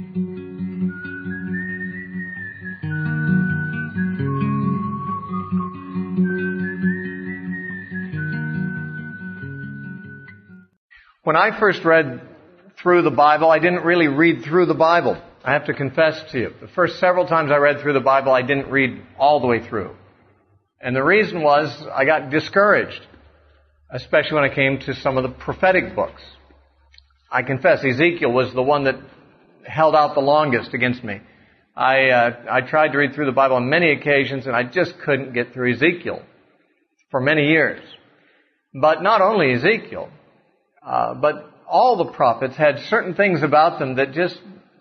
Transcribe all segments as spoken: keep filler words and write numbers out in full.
When I first read through the Bible, I didn't really read through the Bible. I have to confess to you. The first several times I read through the Bible, I didn't read all the way through. And the reason was I got discouraged, especially when I came to some of the prophetic books. I confess, Ezekiel was the one that held out the longest against me. I, uh, I tried to read through the Bible on many occasions, and I just couldn't get through Ezekiel for many years. But not only Ezekiel, Uh, but all the prophets had certain things about them that just,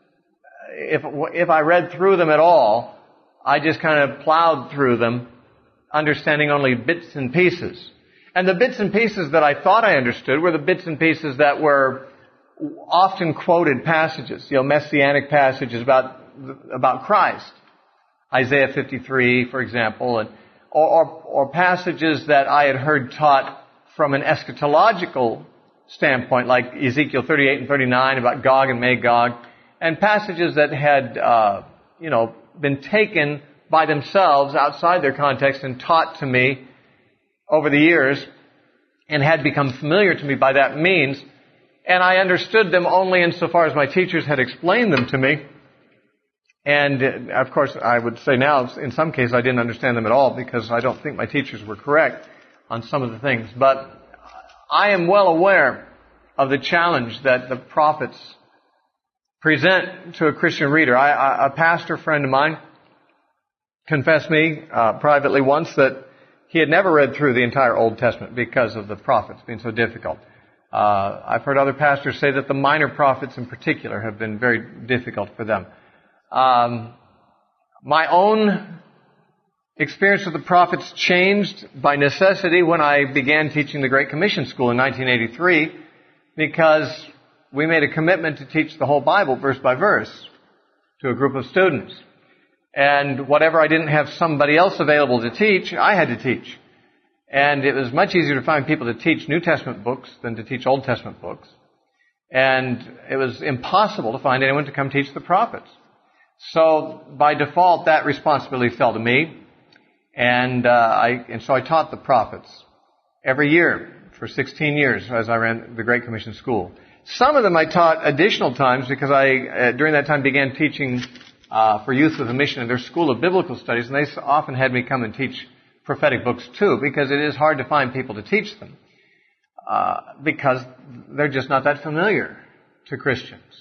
if if I read through them at all, I just kind of plowed through them, understanding only bits and pieces. And the bits and pieces that I thought I understood were the bits and pieces that were often quoted passages, you know, messianic passages about about Christ. Isaiah fifty-three, for example, and or, or, or passages that I had heard taught from an eschatological standpoint, like Ezekiel thirty-eight and thirty-nine about Gog and Magog, and passages that had, uh, you know, been taken by themselves outside their context and taught to me over the years, and had become familiar to me by that means, and I understood them only insofar as my teachers had explained them to me. And, uh, of course, I would say now, in some cases, I didn't understand them at all, because I don't think my teachers were correct on some of the things. But I am well aware of the challenge that the prophets present to a Christian reader. I, I, a pastor friend of mine confessed me uh, privately once that he had never read through the entire Old Testament because of the prophets being so difficult. Uh, I've heard other pastors say that the minor prophets in particular have been very difficult for them. Um, my own experience with the prophets changed by necessity when I began teaching the Great Commission School in nineteen eighty-three, because we made a commitment to teach the whole Bible verse by verse to a group of students. And whatever I didn't have somebody else available to teach, I had to teach. And it was much easier to find people to teach New Testament books than to teach Old Testament books. And it was impossible to find anyone to come teach the prophets. So by default, that responsibility fell to me. And, uh, I, and so I taught the prophets every year for sixteen years as I ran the Great Commission School. Some of them I taught additional times because I, uh, during that time, began teaching uh, for Youth with a Mission in their School of Biblical Studies, and they often had me come and teach prophetic books too, because it is hard to find people to teach them uh, because they're just not that familiar to Christians.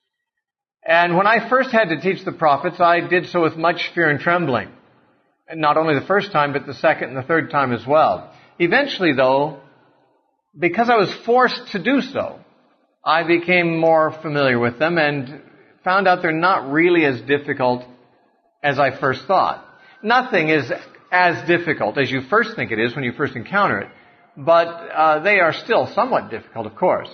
And when I first had to teach the prophets, I did so with much fear and trembling. Not only the first time, but the second and the third time as well. Eventually, though, because I was forced to do so, I became more familiar with them and found out they're not really as difficult as I first thought. Nothing is as difficult as you first think it is when you first encounter it, but uh, they are still somewhat difficult, of course.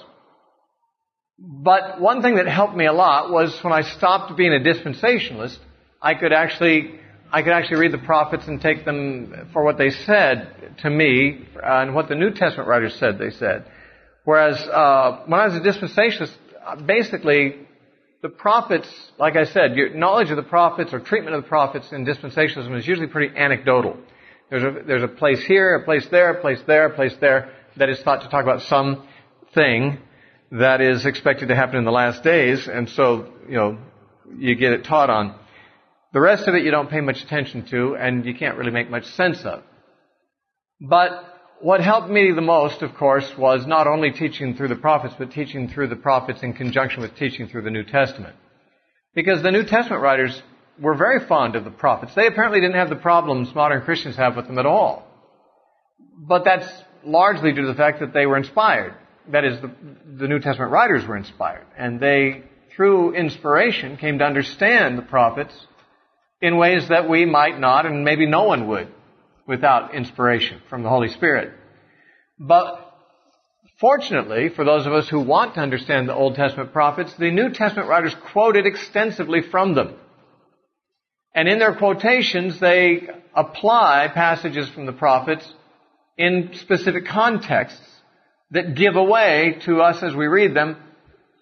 But one thing that helped me a lot was when I stopped being a dispensationalist, I could actually I could actually read the prophets and take them for what they said to me uh, and what the New Testament writers said they said. Whereas uh, when I was a dispensationalist, basically the prophets, like I said, your knowledge of the prophets or treatment of the prophets in dispensationalism is usually pretty anecdotal. There's a, there's a place here, a place there, a place there, a place there that is thought to talk about some thing that is expected to happen in the last days, and so, you know, you get it taught on. The rest of it you don't pay much attention to, and you can't really make much sense of. But what helped me the most, of course, was not only teaching through the prophets, but teaching through the prophets in conjunction with teaching through the New Testament. Because the New Testament writers were very fond of the prophets. They apparently didn't have the problems modern Christians have with them at all. But that's largely due to the fact that they were inspired. That is, the, the New Testament writers were inspired. And they, through inspiration, came to understand the prophets in ways that we might not, and maybe no one would, without inspiration from the Holy Spirit. But fortunately, for those of us who want to understand the Old Testament prophets, the New Testament writers quoted extensively from them. And in their quotations, they apply passages from the prophets in specific contexts that give away to us as we read them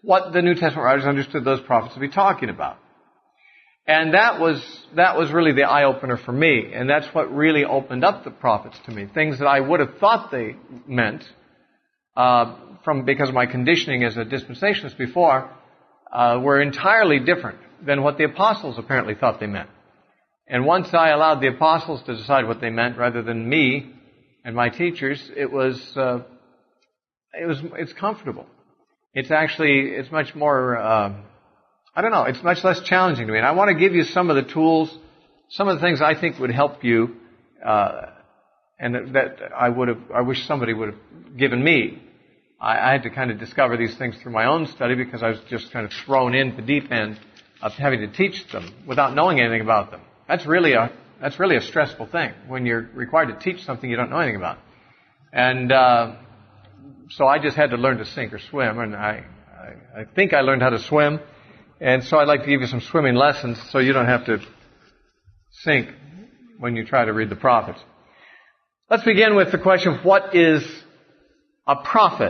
what the New Testament writers understood those prophets to be talking about. And that was, that was really the eye-opener for me. And that's what really opened up the prophets to me. Things that I would have thought they meant, uh, from, because of my conditioning as a dispensationalist before, uh, were entirely different than what the apostles apparently thought they meant. And once I allowed the apostles to decide what they meant rather than me and my teachers, it was, uh, it was, it's comfortable. It's actually, it's much more, uh, I don't know, it's much less challenging to me. And I want to give you some of the tools, some of the things I think would help you, uh, and that I would have, I wish somebody would have given me. I, I had to kind of discover these things through my own study because I was just kind of thrown into the deep end of having to teach them without knowing anything about them. That's really a, that's really a stressful thing when you're required to teach something you don't know anything about. And, uh, so I just had to learn to sink or swim, and I, I, I think I learned how to swim. And so I'd like to give you some swimming lessons so you don't have to sink when you try to read the prophets. Let's begin with the question of what is a prophet?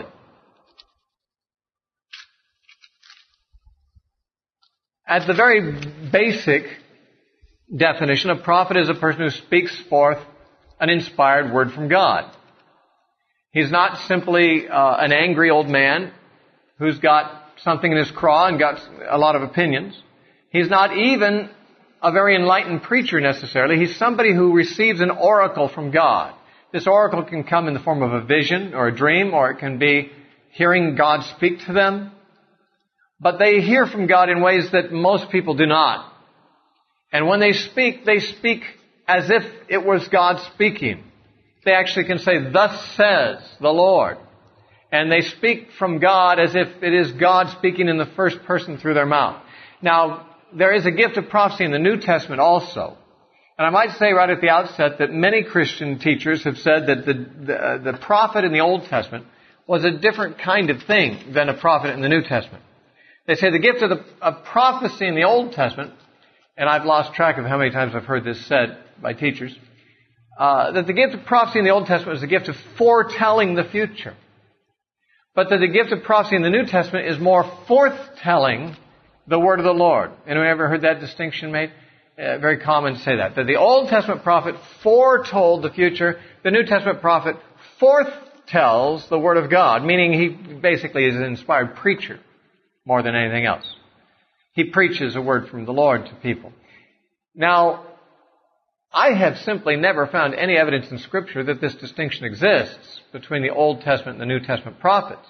At the very basic definition, a prophet is a person who speaks forth an inspired word from God. He's not simply uh, an angry old man who's got something in his craw and got a lot of opinions. He's not even a very enlightened preacher necessarily. He's somebody who receives an oracle from God. This oracle can come in the form of a vision or a dream, or it can be hearing God speak to them. But they hear from God in ways that most people do not. And when they speak, they speak as if it was God speaking. They actually can say, "Thus says the Lord." And they speak from God as if it is God speaking in the first person through their mouth. Now, there is a gift of prophecy in the New Testament also. And I might say right at the outset that many Christian teachers have said that the, the, uh, the prophet in the Old Testament was a different kind of thing than a prophet in the New Testament. They say the gift of, the, of prophecy in the Old Testament, and I've lost track of how many times I've heard this said by teachers, Uh, that the gift of prophecy in the Old Testament is the gift of foretelling the future. But that the gift of prophecy in the New Testament is more forthtelling the word of the Lord. Anyone ever heard that distinction made? Uh, very common to say that. That the Old Testament prophet foretold the future. The New Testament prophet forthtells the word of God, meaning he basically is an inspired preacher more than anything else. He preaches a word from the Lord to people. Now, I have simply never found any evidence in Scripture that this distinction exists between the Old Testament and the New Testament prophets.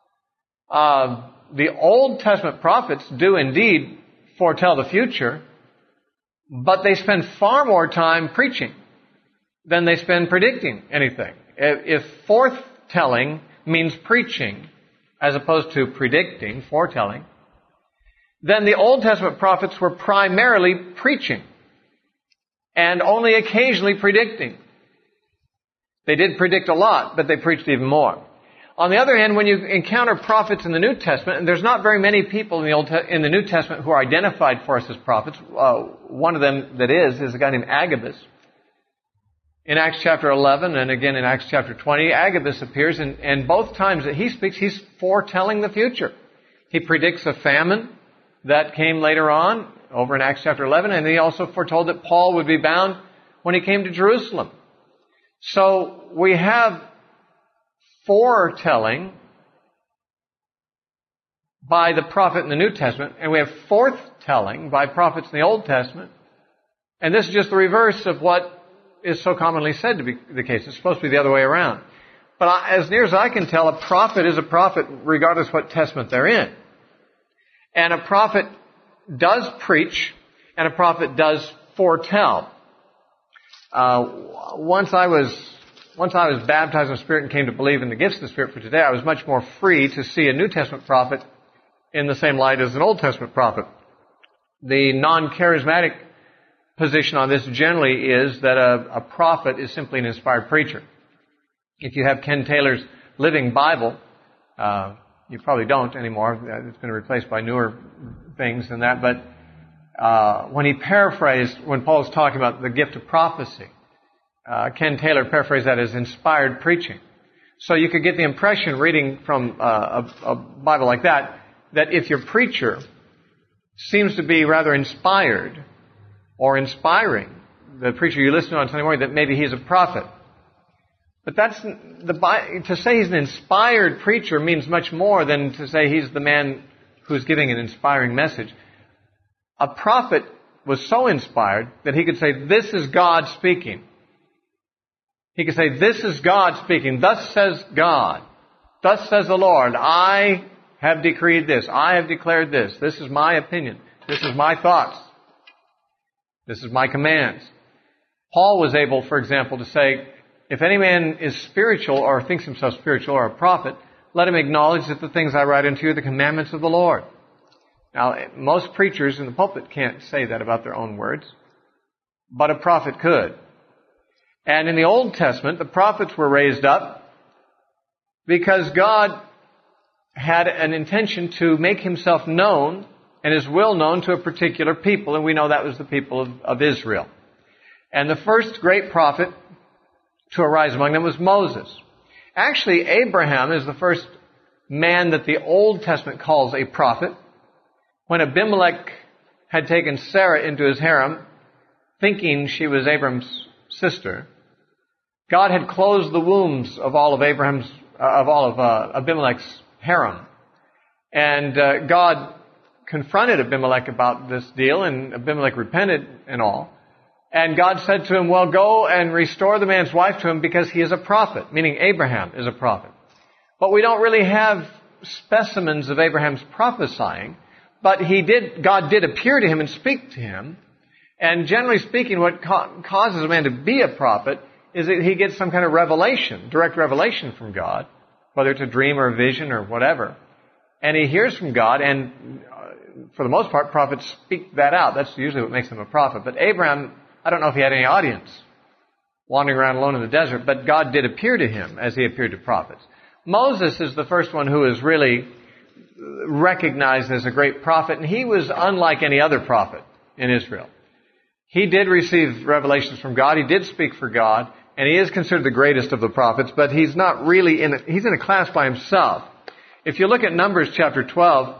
Uh, the Old Testament prophets do indeed foretell the future, but they spend far more time preaching than they spend predicting anything. If forthtelling means preaching as opposed to predicting, foretelling, then the Old Testament prophets were primarily preaching and only occasionally predicting. They did predict a lot, but they preached even more. On the other hand, when you encounter prophets in the New Testament, and there's not very many people in the Old Te- in the New Testament who are identified for us as prophets. Uh, one of them that is, is a guy named Agabus. In Acts chapter eleven and again in Acts chapter twenty, Agabus appears, and, and both times that he speaks, he's foretelling the future. He predicts a famine that came later on, over in Acts chapter eleven, and he also foretold that Paul would be bound when he came to Jerusalem. So we have foretelling by the prophet in the New Testament, and we have forthtelling by prophets in the Old Testament. And this is just the reverse of what is so commonly said to be the case. It's supposed to be the other way around. But I, as near as I can tell, a prophet is a prophet regardless what testament they're in. And a prophet does preach, and a prophet does foretell. Uh, once I was, once I was baptized in the Spirit and came to believe in the gifts of the Spirit for today, I was much more free to see a New Testament prophet in the same light as an Old Testament prophet. The non-charismatic position on this generally is that a, a prophet is simply an inspired preacher. If you have Ken Taylor's Living Bible, uh, you probably don't anymore. It's been replaced by newer things than that. But uh, when he paraphrased, when Paul was talking about the gift of prophecy, uh, Ken Taylor paraphrased that as inspired preaching. So you could get the impression, reading from uh, a, a Bible like that, that if your preacher seems to be rather inspired or inspiring, the preacher you listen to on Sunday morning, that maybe he's a prophet. But that's the to say he's an inspired preacher means much more than to say he's the man who's giving an inspiring message. A prophet was so inspired that he could say, "This is God speaking." He could say, "This is God speaking. Thus says God. Thus says the Lord. I have decreed this. I have declared this. This is my opinion. This is my thoughts. This is my commands." Paul was able, for example, to say, if any man is spiritual or thinks himself spiritual or a prophet, let him acknowledge that the things I write unto you are the commandments of the Lord. Now, most preachers in the pulpit can't say that about their own words, but a prophet could. And in the Old Testament, the prophets were raised up because God had an intention to make himself known and his will known to a particular people, and we know that was the people of, of Israel. And the first great prophet to arise among them was Moses. Actually, Abraham is the first man that the Old Testament calls a prophet. When Abimelech had taken Sarah into his harem, thinking she was Abraham's sister, God had closed the wombs of all of Abraham's, uh, of all of uh, Abimelech's harem. And uh, God confronted Abimelech about this deal, and Abimelech repented and all. And God said to him, well, go and restore the man's wife to him because he is a prophet, meaning Abraham is a prophet. But we don't really have specimens of Abraham's prophesying, but he did, God did appear to him and speak to him. And generally speaking, what ca- causes a man to be a prophet is that he gets some kind of revelation, direct revelation from God, whether it's a dream or a vision or whatever. And he hears from God, and uh, for the most part, prophets speak that out. That's usually what makes them a prophet. But Abraham, I don't know if he had any audience wandering around alone in the desert, but God did appear to him as he appeared to prophets. Moses is the first one who is really recognized as a great prophet, and he was unlike any other prophet in Israel. He did receive revelations from God. He did speak for God, and he is considered the greatest of the prophets, but he's not really in a, he's in a class by himself. If you look at Numbers chapter twelve,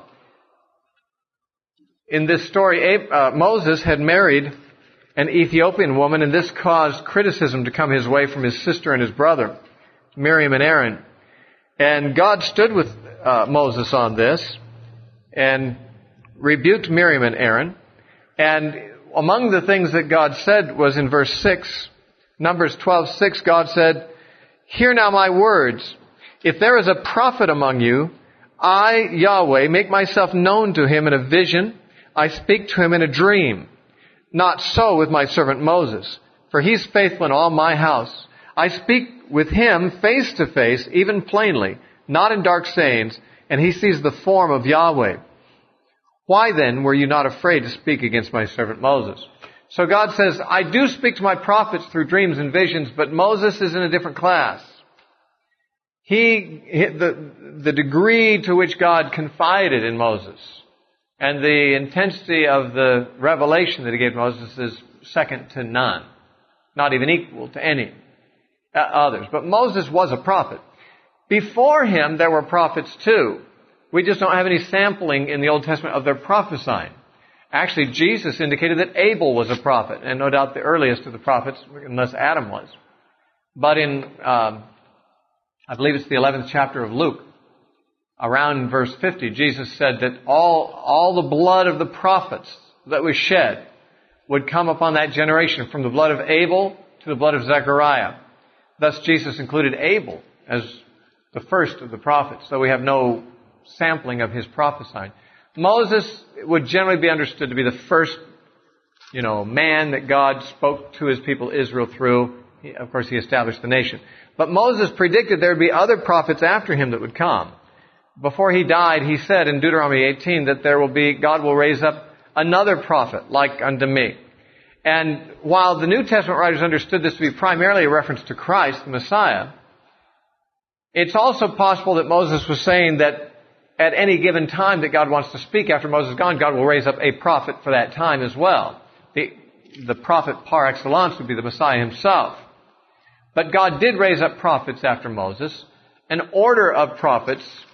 in this story, uh, Moses had married an Ethiopian woman, and this caused criticism to come his way from his sister and his brother, Miriam and Aaron. And God stood with uh, Moses on this and rebuked Miriam and Aaron. And among the things that God said was in verse six, Numbers twelve six, God said, "Hear now my words. If there is a prophet among you, I, Yahweh, make myself known to him in a vision. I speak to him in a dream. Not so with my servant Moses, for he's faithful in all my house. I speak with him face to face, even plainly, not in dark sayings, and he sees the form of Yahweh. Why then were you not afraid to speak against my servant Moses?" So God says, I do speak to my prophets through dreams and visions, but Moses is in a different class. He, the, the degree to which God confided in Moses and the intensity of the revelation that he gave Moses is second to none, not even equal to any others. But Moses was a prophet. Before him, there were prophets too. We just don't have any sampling in the Old Testament of their prophesying. Actually, Jesus indicated that Abel was a prophet, and no doubt the earliest of the prophets, unless Adam was. But in, um, I believe it's the eleventh chapter of Luke, around verse fifty, Jesus said that all, all the blood of the prophets that was shed would come upon that generation, from the blood of Abel to the blood of Zechariah. Thus, Jesus included Abel as the first of the prophets, though we have no sampling of his prophesying. Moses would generally be understood to be the first, you know, man that God spoke to his people Israel through. He, of course, he established the nation. But Moses predicted there would be other prophets after him that would come. Before he died, he said in Deuteronomy eighteen that there will be, God will raise up another prophet like unto me. And while the New Testament writers understood this to be primarily a reference to Christ, the Messiah, it's also possible that Moses was saying that at any given time that God wants to speak after Moses is gone, God will raise up a prophet for that time as well. The, the prophet par excellence would be the Messiah himself. But God did raise up prophets after Moses. An order of prophets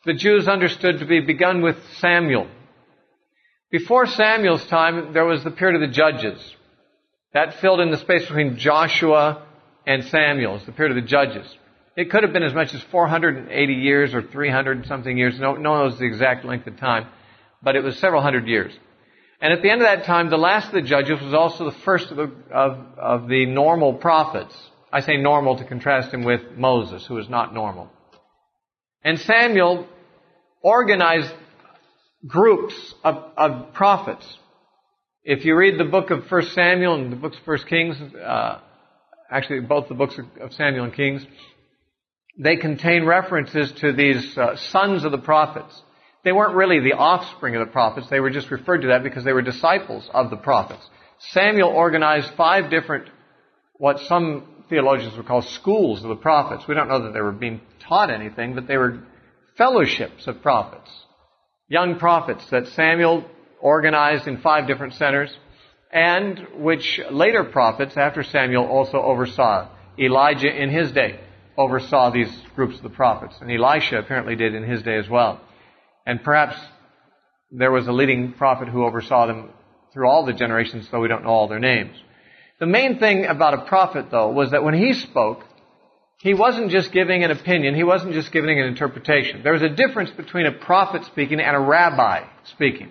the Jews understood to be begun with Samuel. Before Samuel's time, there was the period of the Judges. That filled in the space between Joshua and Samuel. It's the period of the Judges. It could have been as much as four hundred eighty years or three hundred something years. No, no one knows the exact length of time, but it was several hundred years. And at the end of that time, the last of the Judges was also the first of the, of, of the normal prophets. I say normal to contrast him with Moses, who was not normal. And Samuel organized groups of, of prophets. If you read the book of First Samuel and the books of First Kings, uh, actually both the books of Samuel and Kings, they contain references to these uh, sons of the prophets. They weren't really the offspring of the prophets. They were just referred to that because they were disciples of the prophets. Samuel organized five different, what some theologians would call schools of the prophets. We don't know that they were being taught anything, but they were fellowships of prophets. Young prophets that Samuel organized in five different centers, and which later prophets after Samuel also oversaw. Elijah in his day oversaw these groups of the prophets, and Elisha apparently did in his day as well. And perhaps there was a leading prophet who oversaw them through all the generations, though we don't know all their names. The main thing about a prophet, though, was that when he spoke, he wasn't just giving an opinion, he wasn't just giving an interpretation. There was a difference between a prophet speaking and a rabbi speaking,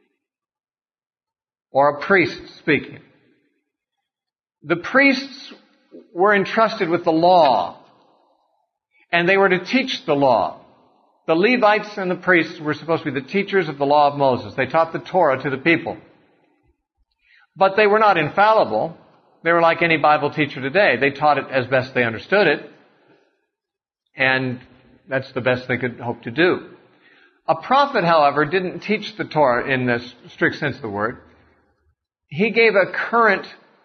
or a priest speaking. The priests were entrusted with the law, and they were to teach the law. The Levites and the priests were supposed to be the teachers of the law of Moses. They taught the Torah to the people. But they were not infallible. They were like any Bible teacher today. They taught it as best they understood it, and that's the best they could hope to do. A prophet, however, didn't teach the Torah in the strict sense of the word. He gave a current,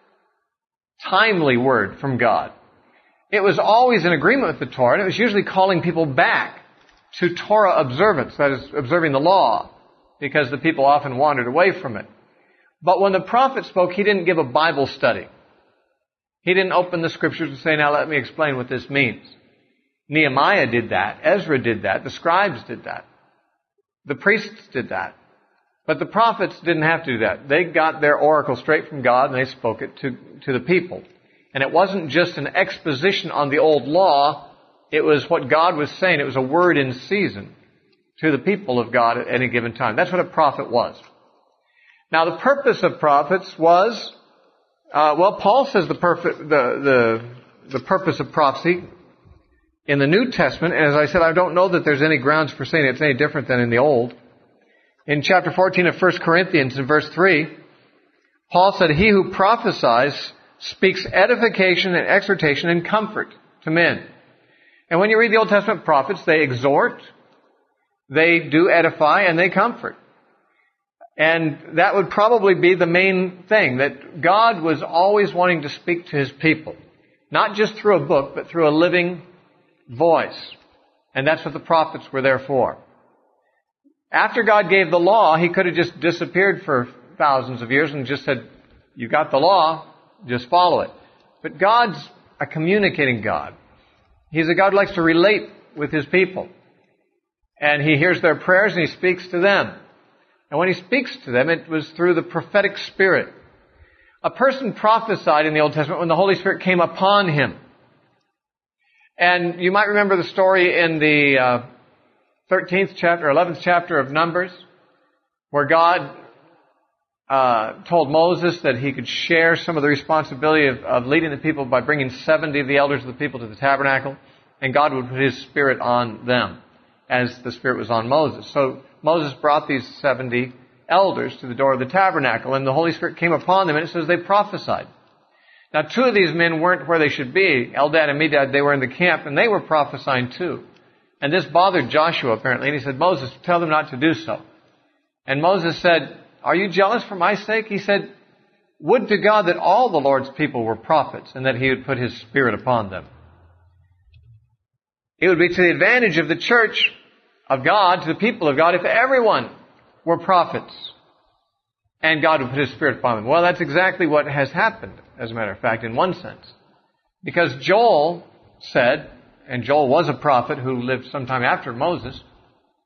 timely word from God. It was always in agreement with the Torah, and it was usually calling people back to Torah observance, that is, observing the law, because the people often wandered away from it. But when the prophet spoke, he didn't give a Bible study. He didn't open the scriptures and say, now let me explain what this means. Nehemiah did that. Ezra did that. The scribes did that. The priests did that. But the prophets didn't have to do that. They got their oracle straight from God and they spoke it to, to the people. And it wasn't just an exposition on the old law. It was what God was saying. It was a word in season to the people of God at any given time. That's what a prophet was. Now, the purpose of prophets was, uh, well, Paul says the, perfect, the, the, the purpose of prophecy in the New Testament, and as I said, I don't know that there's any grounds for saying it's any different than in the Old. In chapter fourteen of First Corinthians, in verse three, Paul said, he who prophesies speaks edification and exhortation and comfort to men. And when you read the Old Testament prophets, they exhort, they do edify, and they comfort. And that would probably be the main thing, that God was always wanting to speak to His people. Not just through a book, but through a living voice. And that's what the prophets were there for. After God gave the law, He could have just disappeared for thousands of years and just said, you got the law, just follow it. But God's a communicating God. He's a God who likes to relate with His people. And He hears their prayers and He speaks to them. And when He speaks to them, it was through the prophetic spirit. A person prophesied in the Old Testament when the Holy Spirit came upon him. And you might remember the story in the uh, thirteenth chapter, eleventh chapter of Numbers, where God uh, told Moses that he could share some of the responsibility of, of leading the people by bringing seventy of the elders of the people to the tabernacle, and God would put His Spirit on them, as the Spirit was on Moses. So Moses brought these seventy elders to the door of the tabernacle, and the Holy Spirit came upon them, and it says they prophesied. Now, two of these men weren't where they should be. Eldad and Medad, they were in the camp, and they were prophesying too. And this bothered Joshua, apparently, and he said, Moses, tell them not to do so. And Moses said, are you jealous for my sake? He said, would to God that all the Lord's people were prophets, and that He would put His Spirit upon them. It would be to the advantage of the church of God, to the people of God, if everyone were prophets and God would put His Spirit upon them. Well, that's exactly what has happened, as a matter of fact, in one sense. Because Joel said, and Joel was a prophet who lived sometime after Moses,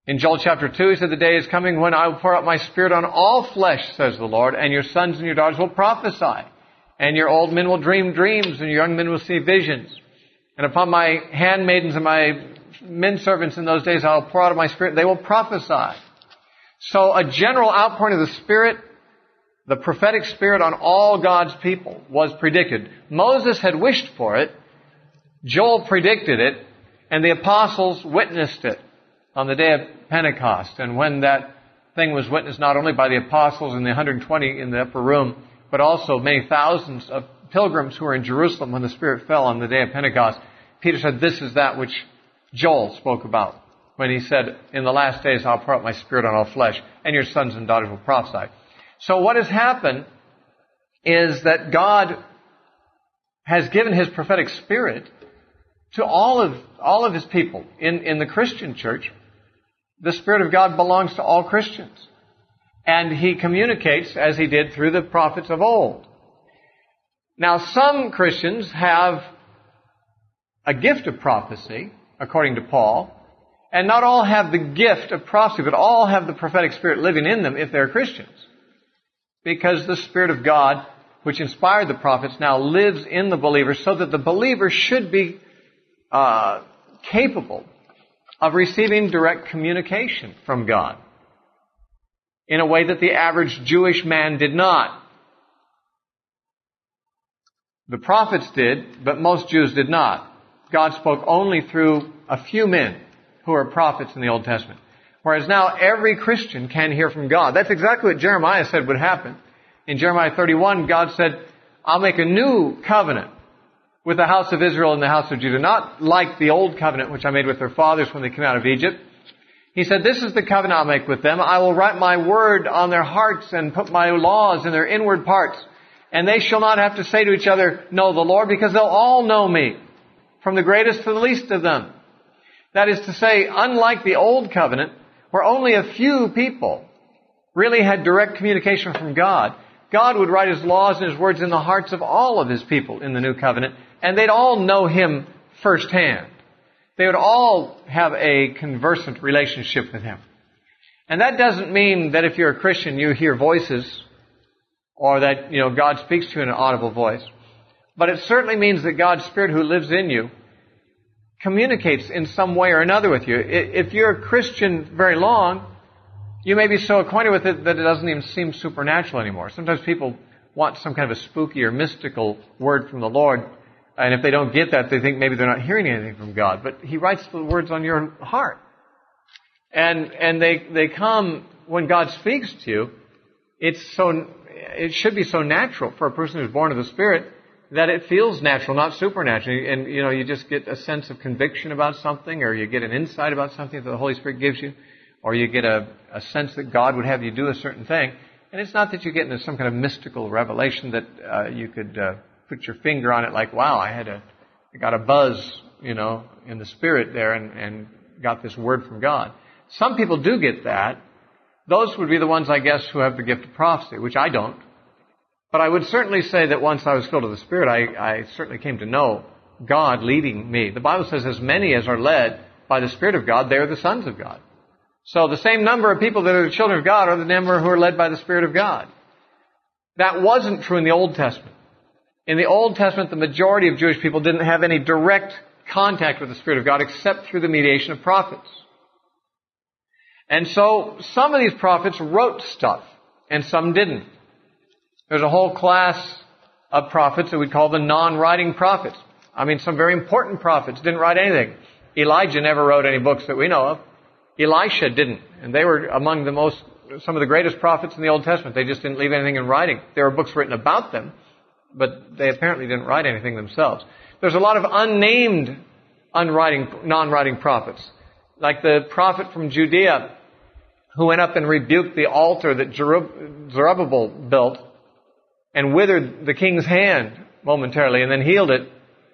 In Joel chapter two, he said, the day is coming when I will pour out my Spirit on all flesh, says the Lord, and your sons and your daughters will prophesy, and your old men will dream dreams, and your young men will see visions. And upon my handmaidens and my men servants in those days I will pour out of my Spirit, they will prophesy. So a general outpouring of the Spirit, the prophetic Spirit on all God's people, was predicted. Moses had wished for it, Joel predicted it, and the apostles witnessed it on the day of Pentecost. And when that thing was witnessed not only by the apostles and the one hundred twenty in the upper room, but also many thousands of pilgrims who were in Jerusalem when the Spirit fell on the day of Pentecost, Peter said, this is that which Joel spoke about when he said, in the last days I'll pour out my Spirit on all flesh, and your sons and daughters will prophesy. So what has happened is that God has given His prophetic Spirit to all of all of His people. In, in the Christian church, the Spirit of God belongs to all Christians. And He communicates as He did through the prophets of old. Now, some Christians have a gift of prophecy, according to Paul, and not all have the gift of prophecy, but all have the prophetic Spirit living in them if they're Christians. Because the Spirit of God, which inspired the prophets, now lives in the believer, so that the believer should be uh, capable of receiving direct communication from God in a way that the average Jewish man did not. The prophets did, but most Jews did not. God spoke only through a few men who are prophets in the Old Testament. Whereas now every Christian can hear from God. That's exactly what Jeremiah said would happen. In Jeremiah thirty-one, God said, I'll make a new covenant with the house of Israel and the house of Judah, not like the old covenant which I made with their fathers when they came out of Egypt. He said, this is the covenant I'll make with them. I will write my word on their hearts and put my laws in their inward parts. And they shall not have to say to each other, know the Lord, because they'll all know me, from the greatest to the least of them. That is to say, unlike the old covenant, where only a few people really had direct communication from God, God would write His laws and His words in the hearts of all of His people in the new covenant, and they'd all know Him firsthand. They would all have a conversant relationship with Him. And that doesn't mean that if you're a Christian you hear voices, or that, you know, God speaks to you in an audible voice. But it certainly means that God's Spirit who lives in you communicates in some way or another with you. If you're a Christian very long, you may be so acquainted with it that it doesn't even seem supernatural anymore. Sometimes people want some kind of a spooky or mystical word from the Lord, and if they don't get that, they think maybe they're not hearing anything from God. But He writes the words on your heart. And and they they come when God speaks to you. It's so it should be so natural for a person who's born of the Spirit that it feels natural, not supernatural. And, you know, you just get a sense of conviction about something, or you get an insight about something that the Holy Spirit gives you, or you get a, a sense that God would have you do a certain thing. And it's not that you get into some kind of mystical revelation that uh, you could uh, put your finger on it like, wow, I had a, I got a buzz, you know, in the Spirit there and, and got this word from God. Some people do get that. Those would be the ones, I guess, who have the gift of prophecy, which I don't. But I would certainly say that once I was filled with the Spirit, I, I certainly came to know God leading me. The Bible says, as many as are led by the Spirit of God, they are the sons of God. So the same number of people that are the children of God are the number who are led by the Spirit of God. That wasn't true in the Old Testament. In the Old Testament, the majority of Jewish people didn't have any direct contact with the Spirit of God except through the mediation of prophets. And so some of these prophets wrote stuff, and some didn't. There's a whole class of prophets that we call the non-writing prophets. I mean, some very important prophets didn't write anything. Elijah never wrote any books that we know of. Elisha didn't. And they were among the most, some of the greatest prophets in the Old Testament. They just didn't leave anything in writing. There were books written about them, but they apparently didn't write anything themselves. There's a lot of unnamed, unwriting, non-writing prophets. Like the prophet from Judea who went up and rebuked the altar that Zerubbabel built and withered the king's hand momentarily and then healed it.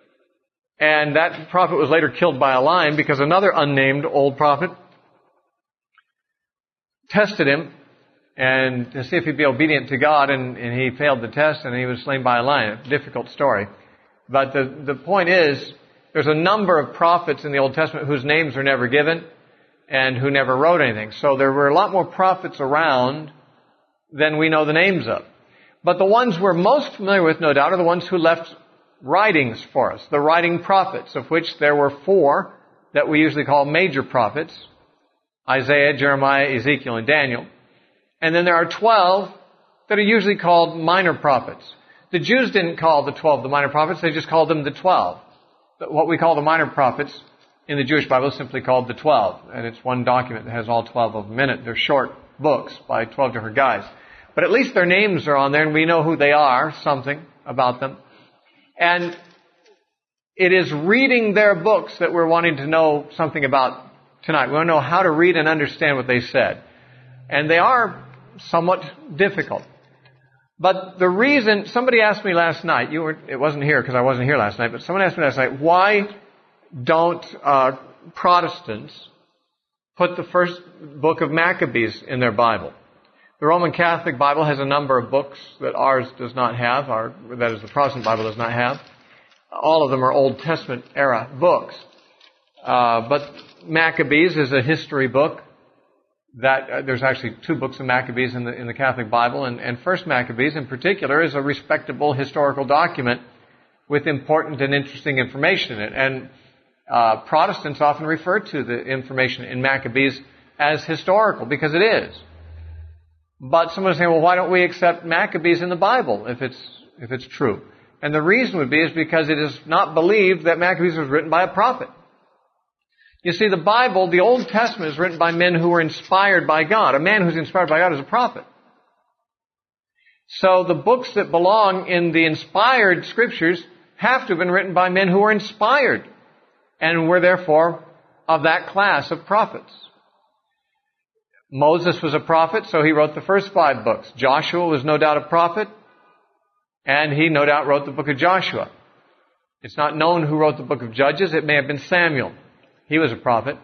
And that prophet was later killed by a lion because another unnamed old prophet tested him and to see if he'd be obedient to God, and, and he failed the test and he was slain by a lion. A difficult story. But the, the point is, there's a number of prophets in the Old Testament whose names are never given. and who never wrote anything. So there were a lot more prophets around than we know the names of. But the ones we're most familiar with, no doubt, are the ones who left writings for us, the writing prophets, of which there were four that we usually call major prophets: Isaiah, Jeremiah, Ezekiel, and Daniel. And then there are twelve that are usually called minor prophets. The Jews didn't call the twelve the minor prophets, they just called them the twelve. What we call the minor prophets in the Jewish Bible is simply called the twelve. And it's one document that has all twelve of them in it. They're short books by twelve different guys. But at least their names are on there and we know who they are, something about them. And it is reading their books that we're wanting to know something about tonight. We want to know how to read and understand what they said. And they are somewhat difficult. But the reason, somebody asked me last night, you were, it wasn't here because I wasn't here last night, but someone asked me last night, why don't uh, Protestants put the first book of Maccabees in their Bible? The Roman Catholic Bible has a number of books that ours does not have, our, that is, the Protestant Bible does not have. All of them are Old Testament era books. Uh, but Maccabees is a history book. That uh, there's actually two books of Maccabees in the in the Catholic Bible, and, and First Maccabees in particular is a respectable historical document with important and interesting information in it. And uh, Protestants often refer to the information in Maccabees as historical because it is. But someone is saying, well, why don't we accept Maccabees in the Bible if it's if it's true? And the reason would be is because it is not believed that Maccabees was written by a prophet. You see, the Bible, the Old Testament, is written by men who were inspired by God. A man who's inspired by God is a prophet. So the books that belong in the inspired scriptures have to have been written by men who were inspired and were therefore of that class of prophets. Moses was a prophet, so he wrote the first five books. Joshua was no doubt a prophet, and he no doubt wrote the book of Joshua. It's not known who wrote the book of Judges. It may have been Samuel. He was a prophet.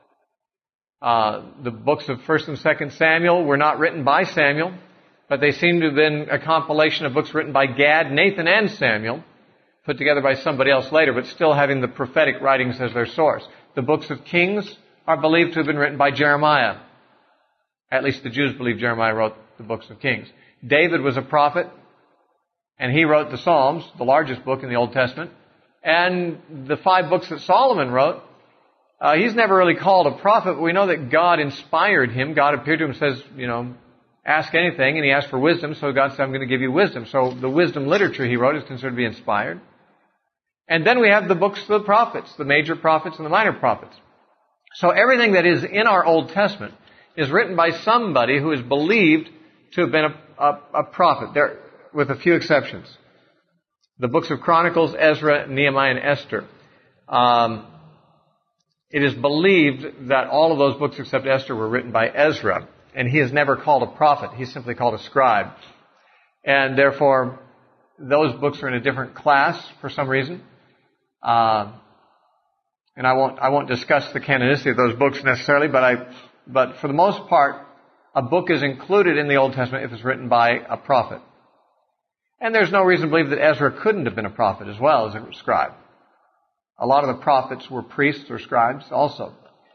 Uh, the books of First and Second Samuel were not written by Samuel, but they seem to have been a compilation of books written by Gad, Nathan, and Samuel, put together by somebody else later, but still having the prophetic writings as their source. The books of Kings are believed to have been written by Jeremiah. At least the Jews believe Jeremiah wrote the books of Kings. David was a prophet, and he wrote the Psalms, the largest book in the Old Testament. And the five books that Solomon wrote, Uh, he's never really called a prophet, but we know that God inspired him. God appeared to him and says, you know, ask anything, and he asked for wisdom, so God said, I'm going to give you wisdom. So the wisdom literature he wrote is considered to be inspired. And then we have the books of the prophets, the major prophets and the minor prophets. So everything that is in our Old Testament is written by somebody who is believed to have been a, a, a prophet, there, with a few exceptions. The books of Chronicles, Ezra, Nehemiah, and Esther. Um, It is believed that all of those books except Esther were written by Ezra, and he is never called a prophet. He's simply called a scribe. And therefore, those books are in a different class for some reason. Uh, and I won't I won't discuss the canonicity of those books necessarily, but I but for the most part, a book is included in the Old Testament if it's written by a prophet. And there's no reason to believe that Ezra couldn't have been a prophet as well as a scribe. A lot of the prophets were priests or scribes also.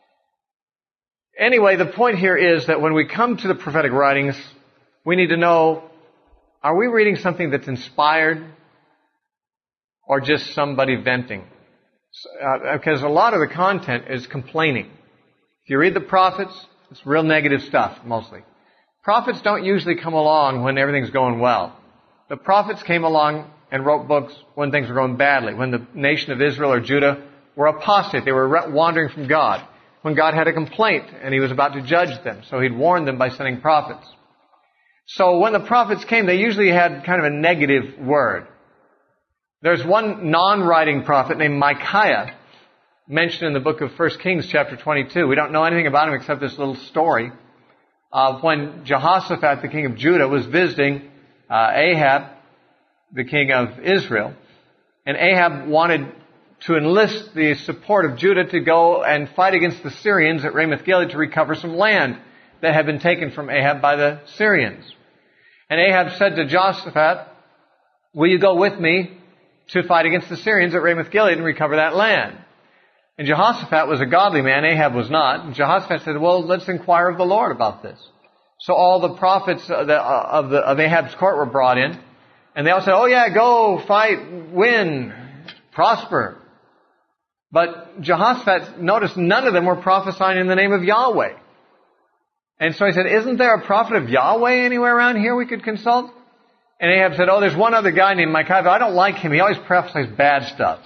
Anyway, the point here is that when we come to the prophetic writings, we need to know, are we reading something that's inspired or just somebody venting? Uh, because a lot of the content is complaining. If you read the prophets, it's real negative stuff, mostly. Prophets don't usually come along when everything's going well. The prophets came along and wrote books when things were going badly, when the nation of Israel or Judah were apostate. They were wandering from God. When God had a complaint and he was about to judge them. So he'd warned them by sending prophets. So when the prophets came, they usually had kind of a negative word. There's one non-writing prophet named Micaiah mentioned in the book of First Kings chapter twenty-two. We don't know anything about him except this little story of when Jehoshaphat, the king of Judah, was visiting uh, Ahab, the king of Israel. And Ahab wanted to enlist the support of Judah to go and fight against the Syrians at Ramoth-Gilead to recover some land that had been taken from Ahab by the Syrians. And Ahab said to Jehoshaphat, will you go with me to fight against the Syrians at Ramoth-Gilead and recover that land? And Jehoshaphat was a godly man, Ahab was not. And Jehoshaphat said, well, let's inquire of the Lord about this. So all the prophets of, the, of, the, of Ahab's court were brought in, and they all said, oh yeah, go, fight, win, prosper. But Jehoshaphat, notice none of them were prophesying in the name of Yahweh. And so he said, isn't there a prophet of Yahweh anywhere around here we could consult? And Ahab said, oh, there's one other guy named Micaiah, but I don't like him. He always prophesies bad stuff.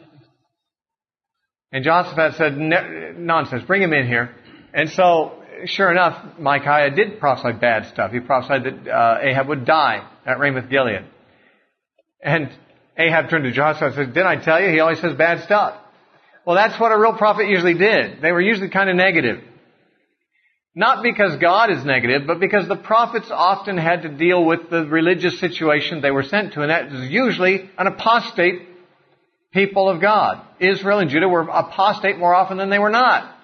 And Jehoshaphat said, nonsense, bring him in here. And so, sure enough, Micaiah did prophesy bad stuff. He prophesied that uh, Ahab would die at Ramoth Gilead. And Ahab turned to Jehoshaphat and said, didn't I tell you? He always says bad stuff. Well, that's what a real prophet usually did. They were usually kind of negative. Not because God is negative, but because the prophets often had to deal with the religious situation they were sent to, and that is usually an apostate people of God. Israel and Judah were apostate more often than they were not.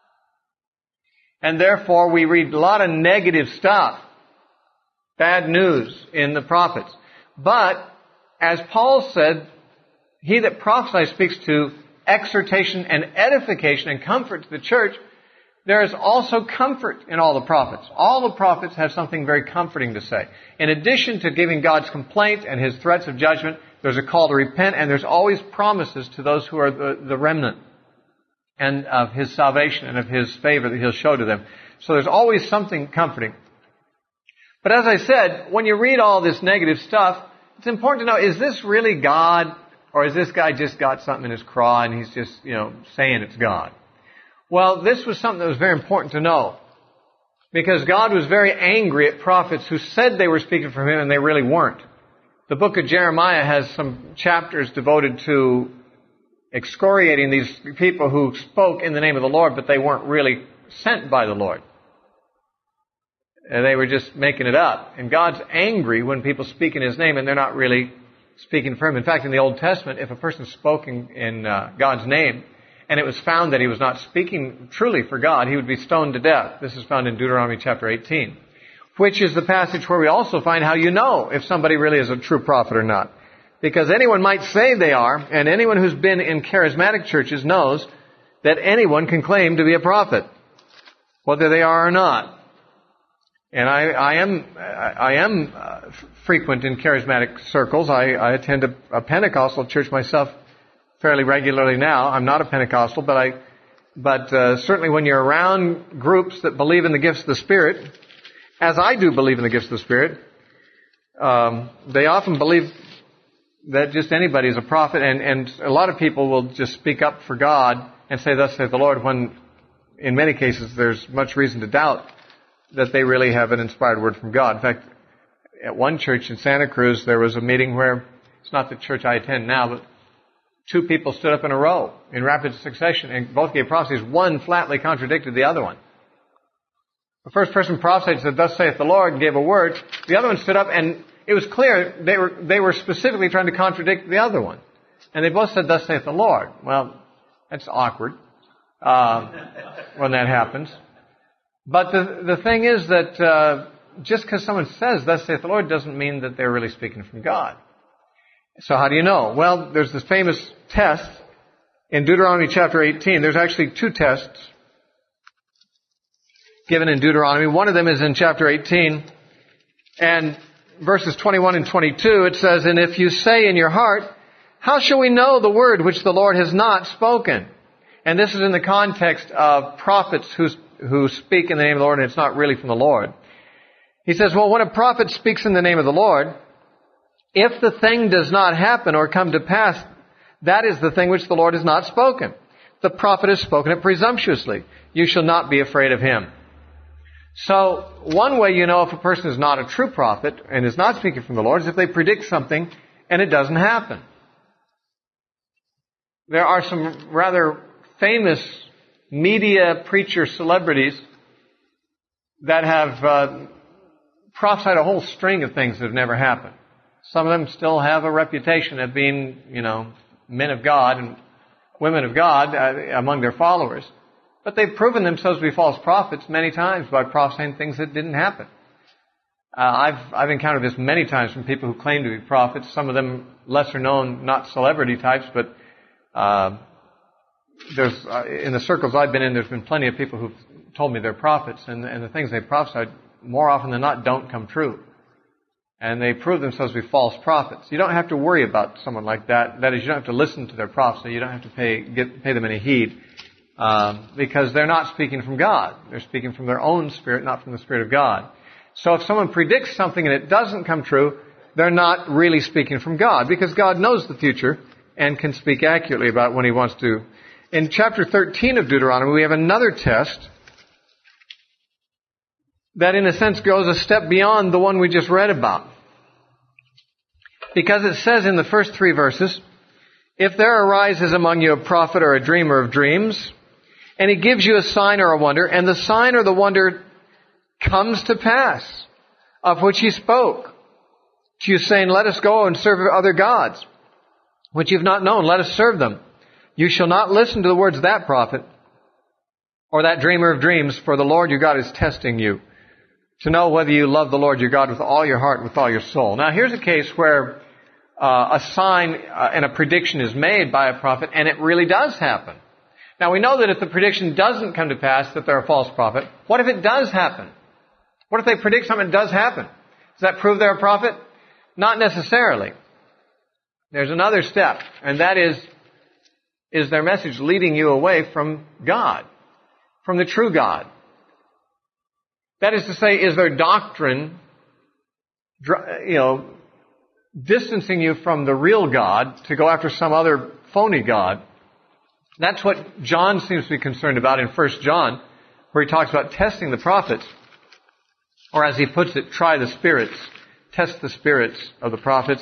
And therefore we read a lot of negative stuff, bad news in the prophets. But, as Paul said, he that prophesies speaks to exhortation and edification and comfort to the church. There is also comfort in all the prophets. All the prophets have something very comforting to say. In addition to giving God's complaint and His threats of judgment, there's a call to repent, and there's always promises to those who are the, the remnant, and of His salvation and of His favor that He'll show to them. So there's always something comforting. But as I said, when you read all this negative stuff, it's important to know, is this really God, or is this guy just got something in his craw and he's just, you know, saying it's God? Well, this was something that was very important to know, because God was very angry at prophets who said they were speaking from Him and they really weren't. The book of Jeremiah has some chapters devoted to excoriating these people who spoke in the name of the Lord, but they weren't really sent by the Lord. And they were just making it up. And God's angry when people speak in His name and they're not really speaking for Him. In fact, in the Old Testament, if a person spoke in, in uh, God's name, and it was found that he was not speaking truly for God, he would be stoned to death. This is found in Deuteronomy chapter eighteen, which is the passage where we also find how you know if somebody really is a true prophet or not. Because anyone might say they are, and anyone who's been in charismatic churches knows that anyone can claim to be a prophet, whether they are or not. And I, I am I am uh, frequent in charismatic circles. I, I attend a, a Pentecostal church myself fairly regularly now. I'm not a Pentecostal, but I, but uh, certainly when you're around groups that believe in the gifts of the Spirit, as I do believe in the gifts of the Spirit, um, they often believe that just anybody is a prophet, and, and a lot of people will just speak up for God and say, "Thus saith the Lord," when in many cases there's much reason to doubt that they really have an inspired word from God. In fact, at one church in Santa Cruz, there was a meeting where, it's not the church I attend now, but two people stood up in a row in rapid succession and both gave prophecies. One flatly contradicted the other one. The first person prophesied and said, "Thus saith the Lord," and gave a word. The other one stood up, and it was clear they were they were specifically trying to contradict the other one. And they both said, "Thus saith the Lord." Well, that's awkward uh, when that happens. But the the thing is that uh, just because someone says, "Thus saith the Lord," doesn't mean that they're really speaking from God. So how do you know? Well, there's this famous test in Deuteronomy chapter eighteen. There's actually two tests given in Deuteronomy. One of them is in chapter eighteen, and verses twenty-one and twenty-two, it says, "And if you say in your heart, how shall we know the word which the Lord has not spoken?" And this is in the context of prophets who, who speak in the name of the Lord, and it's not really from the Lord. He says, well, when a prophet speaks in the name of the Lord, if the thing does not happen or come to pass, that is the thing which the Lord has not spoken. The prophet has spoken it presumptuously. You shall not be afraid of him. So, one way you know if a person is not a true prophet and is not speaking from the Lord is if they predict something and it doesn't happen. There are some rather famous media preacher celebrities that have uh, prophesied a whole string of things that have never happened. Some of them still have a reputation of being, you know, men of God and women of God uh, among their followers. But they've proven themselves to be false prophets many times by prophesying things that didn't happen. Uh, I've I've encountered this many times from people who claim to be prophets. Some of them lesser known, not celebrity types, but uh, there's uh, in the circles I've been in, there's been plenty of people who've told me they're prophets, and, and the things they prophesied more often than not don't come true. And they prove themselves to be false prophets. You don't have to worry about someone like that. That is, you don't have to listen to their prophecy. You don't have to pay get, pay them any heed, um, because they're not speaking from God. They're speaking from their own spirit, not from the Spirit of God. So if someone predicts something and it doesn't come true, they're not really speaking from God, because God knows the future and can speak accurately about when He wants to. In chapter thirteen of Deuteronomy, we have another test that in a sense goes a step beyond the one we just read about. Because it says in the first three verses, if there arises among you a prophet or a dreamer of dreams, and he gives you a sign or a wonder, and the sign or the wonder comes to pass, of which he spoke to you, saying, let us go and serve other gods, which you've not known, let us serve them. You shall not listen to the words of that prophet or that dreamer of dreams, for the Lord your God is testing you, to know whether you love the Lord your God with all your heart, with all your soul. Now, here's a case where uh, a sign uh, and a prediction is made by a prophet, and it really does happen. Now, we know that if the prediction doesn't come to pass, that they're a false prophet. What if it does happen? What if they predict something that does happen? Does that prove they're a prophet? Not necessarily. There's another step, and that is, is their message leading you away from God, from the true God? That is to say, is their doctrine, you know, distancing you from the real God to go after some other phony God? That's what John seems to be concerned about in First John, where he talks about testing the prophets. Or as he puts it, try the spirits, test the spirits of the prophets.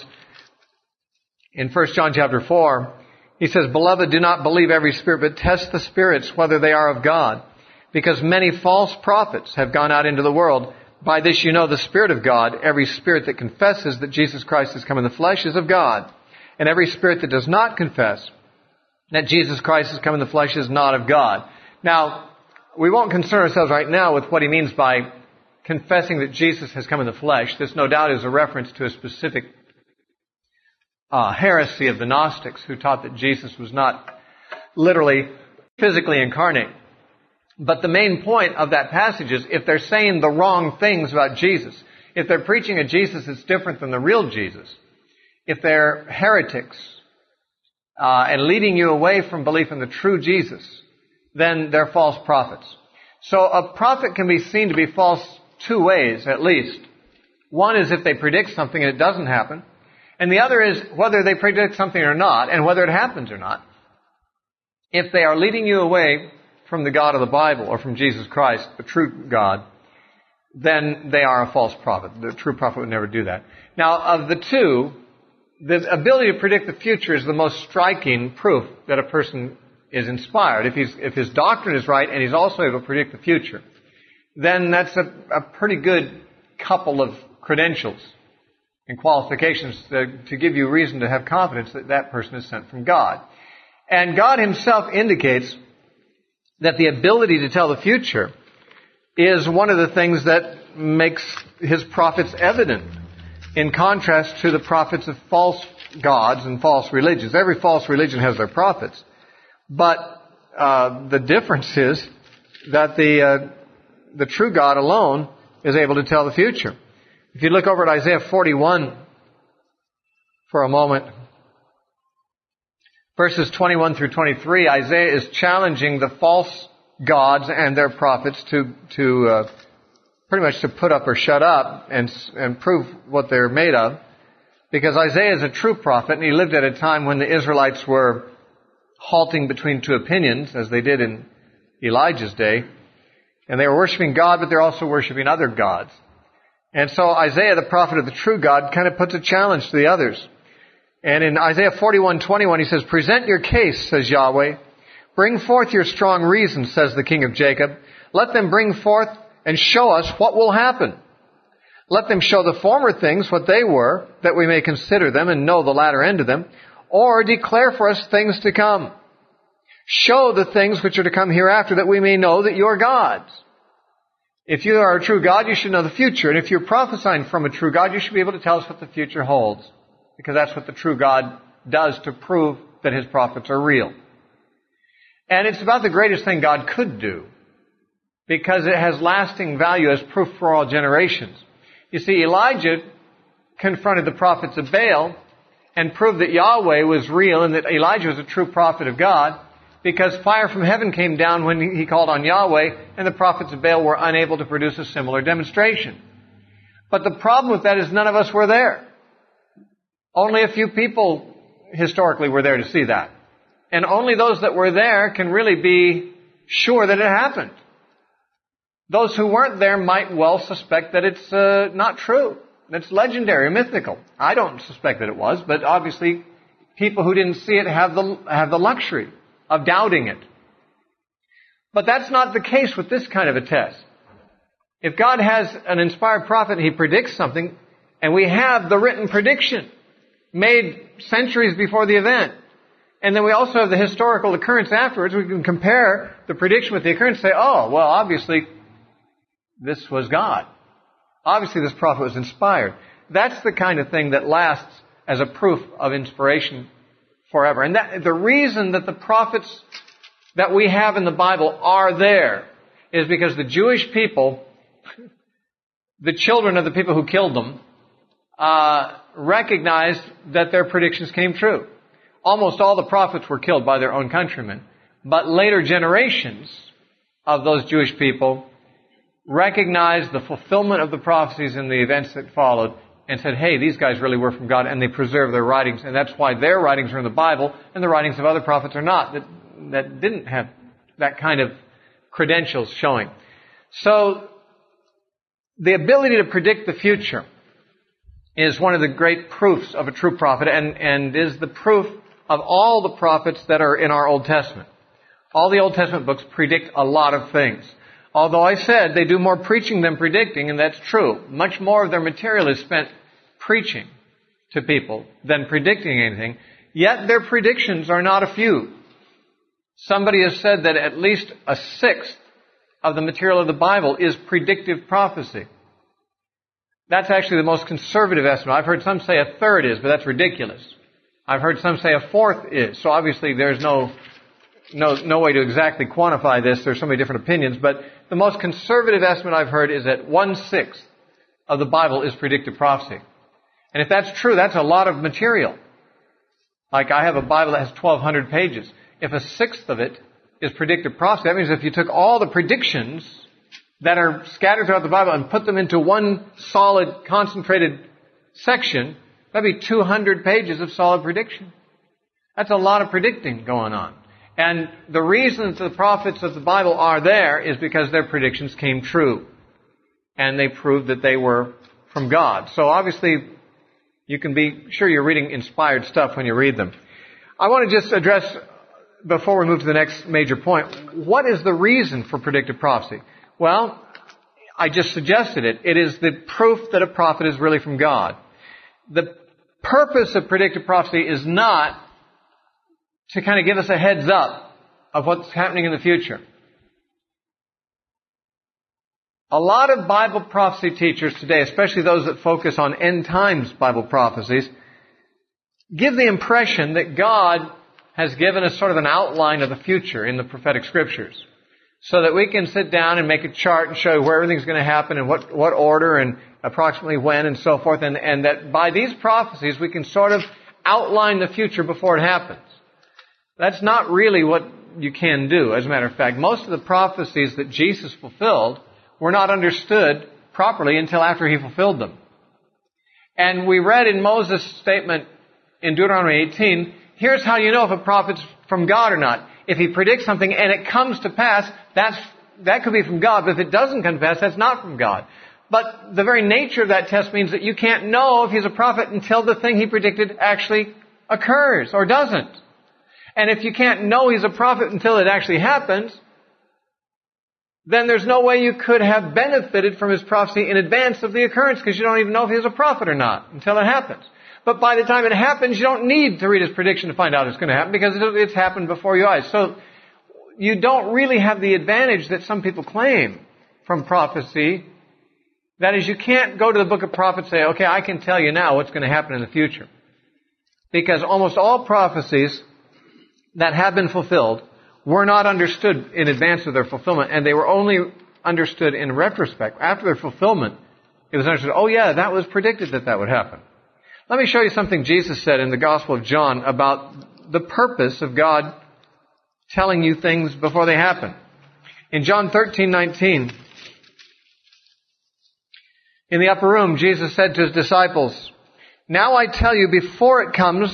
In First John chapter four, he says, beloved, do not believe every spirit, but test the spirits whether they are of God. Because many false prophets have gone out into the world. By this you know the Spirit of God. Every spirit that confesses that Jesus Christ has come in the flesh is of God. And every spirit that does not confess that Jesus Christ has come in the flesh is not of God. Now, we won't concern ourselves right now with what he means by confessing that Jesus has come in the flesh. This no doubt is a reference to a specific uh, heresy of the Gnostics, who taught that Jesus was not literally physically incarnate. But the main point of that passage is, if they're saying the wrong things about Jesus, if they're preaching a Jesus that's different than the real Jesus, if they're heretics uh, and leading you away from belief in the true Jesus, then they're false prophets. So a prophet can be seen to be false two ways, at least. One is if they predict something and it doesn't happen. And the other is whether they predict something or not, and whether it happens or not. If they are leading you away from the God of the Bible, or from Jesus Christ, the true God, then they are a false prophet. The true prophet would never do that. Now, of the two, the ability to predict the future is the most striking proof that a person is inspired. If he's, if his doctrine is right and he's also able to predict the future, then that's a, a pretty good couple of credentials and qualifications to, to give you reason to have confidence that that person is sent from God. And God himself indicates that the ability to tell the future is one of the things that makes his prophets evident, in contrast to the prophets of false gods and false religions. Every false religion has their prophets. But uh, the difference is that the uh, the true God alone is able to tell the future. If you look over at Isaiah forty-one for a moment, verses twenty-one through twenty-three, Isaiah is challenging the false gods and their prophets to to uh, pretty much to put up or shut up and and prove what they're made of. Because Isaiah is a true prophet, and he lived at a time when the Israelites were halting between two opinions, as they did in Elijah's day. And they were worshiping God, but they're also worshiping other gods. And so Isaiah, the prophet of the true God, kind of puts a challenge to the others. And in Isaiah forty-one twenty-one, he says, present your case, says Yahweh. Bring forth your strong reasons, says the King of Jacob. Let them bring forth and show us what will happen. Let them show the former things what they were, that we may consider them and know the latter end of them, or declare for us things to come. Show the things which are to come hereafter, that we may know that you are gods. If you are a true God, you should know the future. And if you're prophesying from a true God, you should be able to tell us what the future holds. Because that's what the true God does to prove that his prophets are real. And it's about the greatest thing God could do, because it has lasting value as proof for all generations. You see, Elijah confronted the prophets of Baal and proved that Yahweh was real and that Elijah was a true prophet of God, because fire from heaven came down when he called on Yahweh, and the prophets of Baal were unable to produce a similar demonstration. But the problem with that is none of us were there. Only a few people historically were there to see that. And only those that were there can really be sure that it happened. Those who weren't there might well suspect that it's uh, not true. It's legendary, mythical. I don't suspect that it was, but obviously people who didn't see it have the have the luxury of doubting it. But that's not the case with this kind of a test. If God has an inspired prophet and he predicts something, and we have the written prediction made centuries before the event, and then we also have the historical occurrence afterwards, we can compare the prediction with the occurrence and say, oh, well, obviously this was God. Obviously this prophet was inspired. That's the kind of thing that lasts as a proof of inspiration forever. And that, the reason that the prophets that we have in the Bible are there is because the Jewish people, the children of the people who killed them, uh, recognized that their predictions came true. Almost all the prophets were killed by their own countrymen, but later generations of those Jewish people recognized the fulfillment of the prophecies and the events that followed and said, hey, these guys really were from God, and they preserved their writings, and that's why their writings are in the Bible and the writings of other prophets are not, that, that didn't have that kind of credentials showing. So the ability to predict the future is one of the great proofs of a true prophet, and, and is the proof of all the prophets that are in our Old Testament. All the Old Testament books predict a lot of things. Although I said they do more preaching than predicting, and that's true. Much more of their material is spent preaching to people than predicting anything. Yet their predictions are not a few. Somebody has said that at least a sixth of the material of the Bible is predictive prophecy. That's actually the most conservative estimate. I've heard some say a third is, but that's ridiculous. I've heard some say a fourth is. So obviously there's no no no way to exactly quantify this. There's so many different opinions. But the most conservative estimate I've heard is that one-sixth of the Bible is predictive prophecy. And if that's true, that's a lot of material. Like I have a Bible that has twelve hundred pages. If a sixth of it is predictive prophecy, that means if you took all the predictions that are scattered throughout the Bible and put them into one solid, concentrated section, that'd be two hundred pages of solid prediction. That's a lot of predicting going on. And the reason that the prophets of the Bible are there is because their predictions came true. And they proved that they were from God. So obviously, you can be sure you're reading inspired stuff when you read them. I want to just address, before we move to the next major point, what is the reason for predictive prophecy? Well, I just suggested it. It is the proof that a prophet is really from God. The purpose of predictive prophecy is not to kind of give us a heads up of what's happening in the future. A lot of Bible prophecy teachers today, especially those that focus on end times Bible prophecies, give the impression that God has given us sort of an outline of the future in the prophetic scriptures, so that we can sit down and make a chart and show you where everything's going to happen and what, what order and approximately when and so forth, and, and that by these prophecies we can sort of outline the future before it happens. That's not really what you can do. As a matter of fact, most of the prophecies that Jesus fulfilled were not understood properly until after he fulfilled them. And we read in Moses' statement in Deuteronomy eighteen, here's how you know if a prophet's from God or not. If he predicts something and it comes to pass, that's, that could be from God. But if it doesn't come to pass, that's not from God. But the very nature of that test means that you can't know if he's a prophet until the thing he predicted actually occurs or doesn't. And if you can't know he's a prophet until it actually happens, then there's no way you could have benefited from his prophecy in advance of the occurrence, because you don't even know if he's a prophet or not until it happens. But by the time it happens, you don't need to read his prediction to find out it's going to happen, because it's happened before your eyes. So you don't really have the advantage that some people claim from prophecy. That is, you can't go to the book of prophets and say, okay, I can tell you now what's going to happen in the future. Because almost all prophecies that have been fulfilled were not understood in advance of their fulfillment, and they were only understood in retrospect. After their fulfillment, it was understood, oh yeah, that was predicted that that would happen. Let me show you something Jesus said in the Gospel of John about the purpose of God telling you things before they happen. In John thirteen nineteen, in the upper room, Jesus said to his disciples, "Now I tell you before it comes,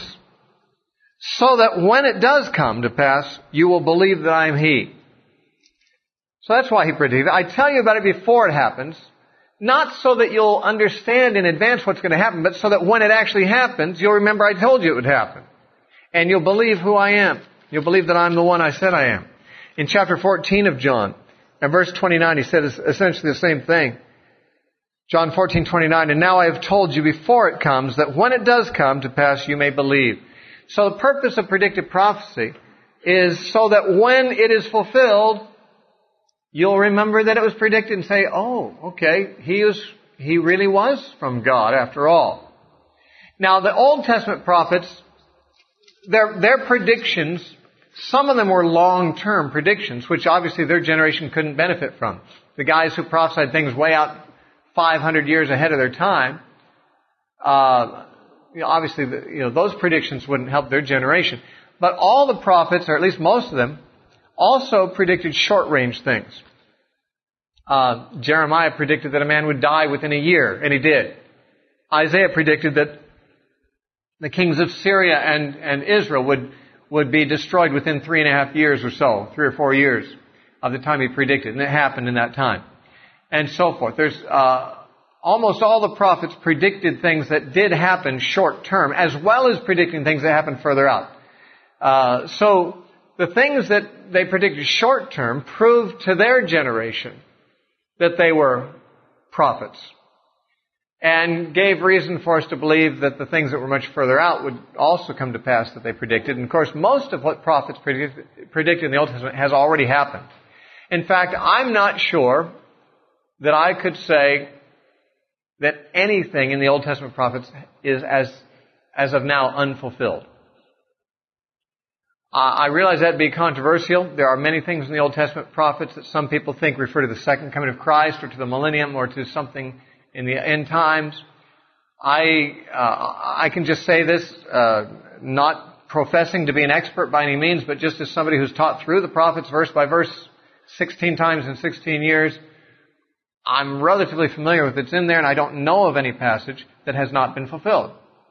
so that when it does come to pass, you will believe that I am He." So that's why He predicted. I tell you about it before it happens, not so that you'll understand in advance what's going to happen, but so that when it actually happens, you'll remember I told you it would happen. And you'll believe who I am. You'll believe that I'm the one I said I am. In chapter fourteen of John, and verse twenty-nine, He said essentially the same thing. John fourteen twenty-nine, "And now I have told you before it comes, that when it does come to pass, you may believe." So the purpose of predictive prophecy is so that when it is fulfilled, you'll remember that it was predicted and say, oh, okay, he was, he really was from God after all. Now, the Old Testament prophets, their, their predictions, some of them were long-term predictions, which obviously their generation couldn't benefit from. The guys who prophesied things way out five hundred years ahead of their time, uh, you know, obviously, the, you know, those predictions wouldn't help their generation. But all the prophets, or at least most of them, also predicted short-range things. Uh, Jeremiah predicted that a man would die within a year, and he did. Isaiah predicted that the kings of Syria and, and Israel would, would be destroyed within three and a half years or so, three or four years of the time he predicted, and it happened in that time. And so forth. There's uh, almost all the prophets predicted things that did happen short term, as well as predicting things that happened further out. Uh, so the things that they predicted short term proved to their generation that they were prophets, and gave reason for us to believe that the things that were much further out would also come to pass that they predicted. And of course, most of what prophets predicted, predicted in the Old Testament has already happened. In fact, I'm not sure that I could say that anything in the Old Testament prophets is as, as of now unfulfilled. Uh, I realize that to be controversial. There are many things in the Old Testament prophets that some people think refer to the second coming of Christ or to the millennium or to something in the end times. I, uh, I can just say this, uh, not professing to be an expert by any means, but just as somebody who's taught through the prophets verse by verse sixteen times in sixteen years, I'm relatively familiar with what's in there, and I don't know of any passage that has not been fulfilled.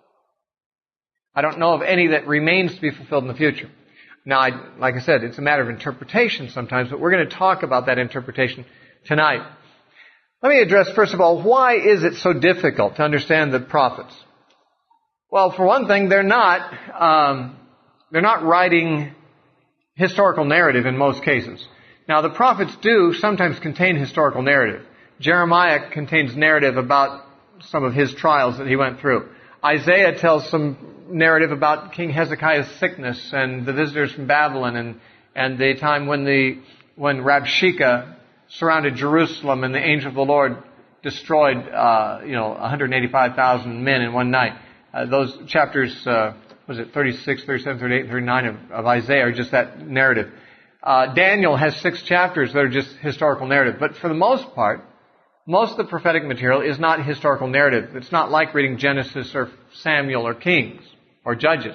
I don't know of any that remains to be fulfilled in the future. Now, I, like I said, it's a matter of interpretation sometimes, but we're going to talk about that interpretation tonight. Let me address, first of all, why is it so difficult to understand the prophets? Well, for one thing, they're not, um, they're not writing historical narrative in most cases. Now, the prophets do sometimes contain historical narrative. Jeremiah contains narrative about some of his trials that he went through. Isaiah tells some narrative about King Hezekiah's sickness and the visitors from Babylon and, and the time when the, when Rabshakeh surrounded Jerusalem and the angel of the Lord destroyed, uh, you know, one hundred eighty-five thousand men in one night. Uh, those chapters, uh, was it thirty-six, thirty-seven, thirty-eight, thirty-nine of, of Isaiah are just that narrative. Uh, Daniel has six chapters that are just historical narrative. But for the most part, most of the prophetic material is not historical narrative. It's not like reading Genesis or Samuel or Kings or Judges.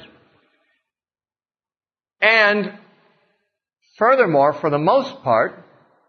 And furthermore, for the most part,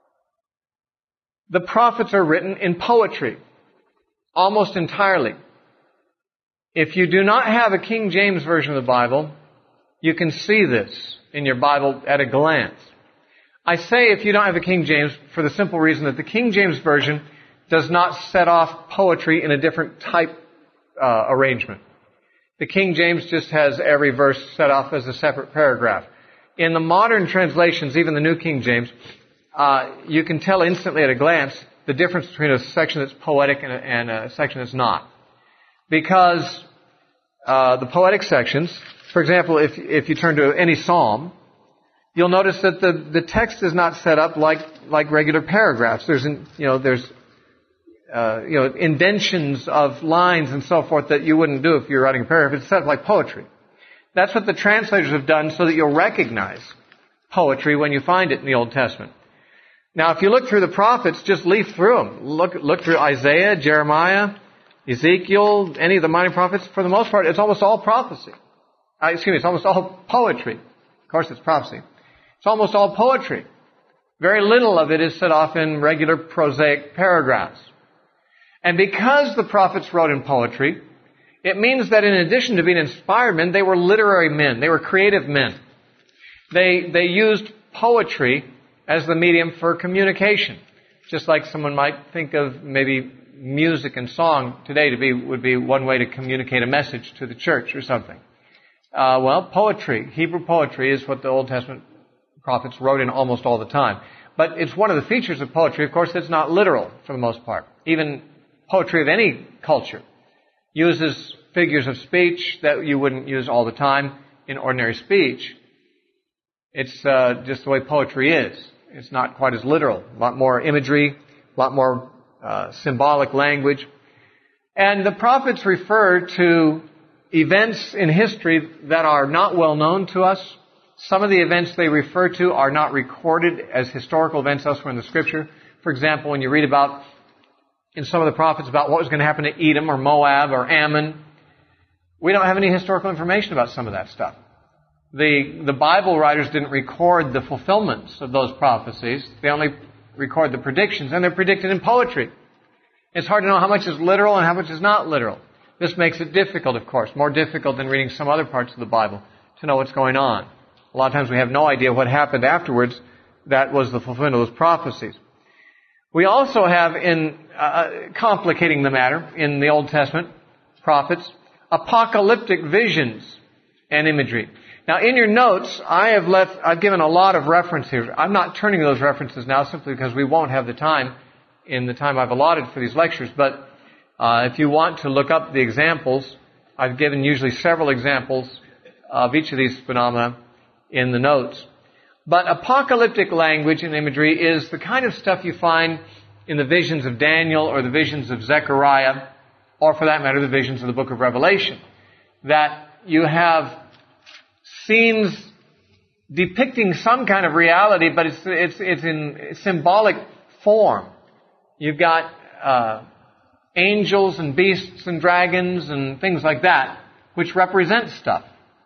the prophets are written in poetry, almost entirely. If you do not have a King James Version of the Bible, you can see this in your Bible at a glance. I say if you don't have a King James for the simple reason that the King James Version does not set off poetry in a different type uh, arrangement. The King James just has every verse set off as a separate paragraph. In the modern translations, even the New King James, uh, you can tell instantly at a glance the difference between a section that's poetic and a, and a section that's not. Because uh, the poetic sections, for example, if if you turn to any psalm, you'll notice that the, the text is not set up like like regular paragraphs. There's you know there's Uh, you know, indentions of lines and so forth that you wouldn't do if you were writing a paragraph. It's set up like poetry. That's what the translators have done so that you'll recognize poetry when you find it in the Old Testament. Now, if you look through the prophets, just leaf through them. Look, look through Isaiah, Jeremiah, Ezekiel, any of the minor prophets. For the most part, it's almost all prophecy. Uh, excuse me, it's almost all poetry. Of course, it's prophecy. It's almost all poetry. Very little of it is set off in regular prosaic paragraphs. And because the prophets wrote in poetry, it means that in addition to being inspired men, they were literary men. They were creative men. They, they used poetry as the medium for communication. Just like someone might think of maybe music and song today to be, would be one way to communicate a message to the church or something. Uh, well, poetry, Hebrew poetry is what the Old Testament prophets wrote in almost all the time. But it's one of the features of poetry, of course, that's not literal for the most part. Even poetry of any culture uses figures of speech that you wouldn't use all the time in ordinary speech. It's uh, just the way poetry is. It's not quite as literal. A lot more imagery, a lot more uh, symbolic language. And the prophets refer to events in history that are not well known to us. Some of the events they refer to are not recorded as historical events elsewhere in the Scripture. For example, when you read about, in some of the prophets, about what was going to happen to Edom or Moab or Ammon, we don't have any historical information about some of that stuff. The, the Bible writers didn't record the fulfillments of those prophecies. They only record the predictions, and they're predicted in poetry. It's hard to know how much is literal and how much is not literal. This makes it difficult, of course, more difficult than reading some other parts of the Bible to know what's going on. A lot of times we have no idea what happened afterwards that was the fulfillment of those prophecies. We also have, in uh, complicating the matter, in the Old Testament prophets, apocalyptic visions and imagery. Now, in your notes, I have left, I've given a lot of reference here. I'm not turning to those references now simply because we won't have the time in the time I've allotted for these lectures. But uh, if you want to look up the examples, I've given usually several examples of each of these phenomena in the notes. But apocalyptic language and imagery is the kind of stuff you find in the visions of Daniel or the visions of Zechariah, or for that matter, the visions of the book of Revelation. That you have scenes depicting some kind of reality, but it's it's it's in symbolic form. You've got uh, angels and beasts and dragons and things like that, which represent stuff.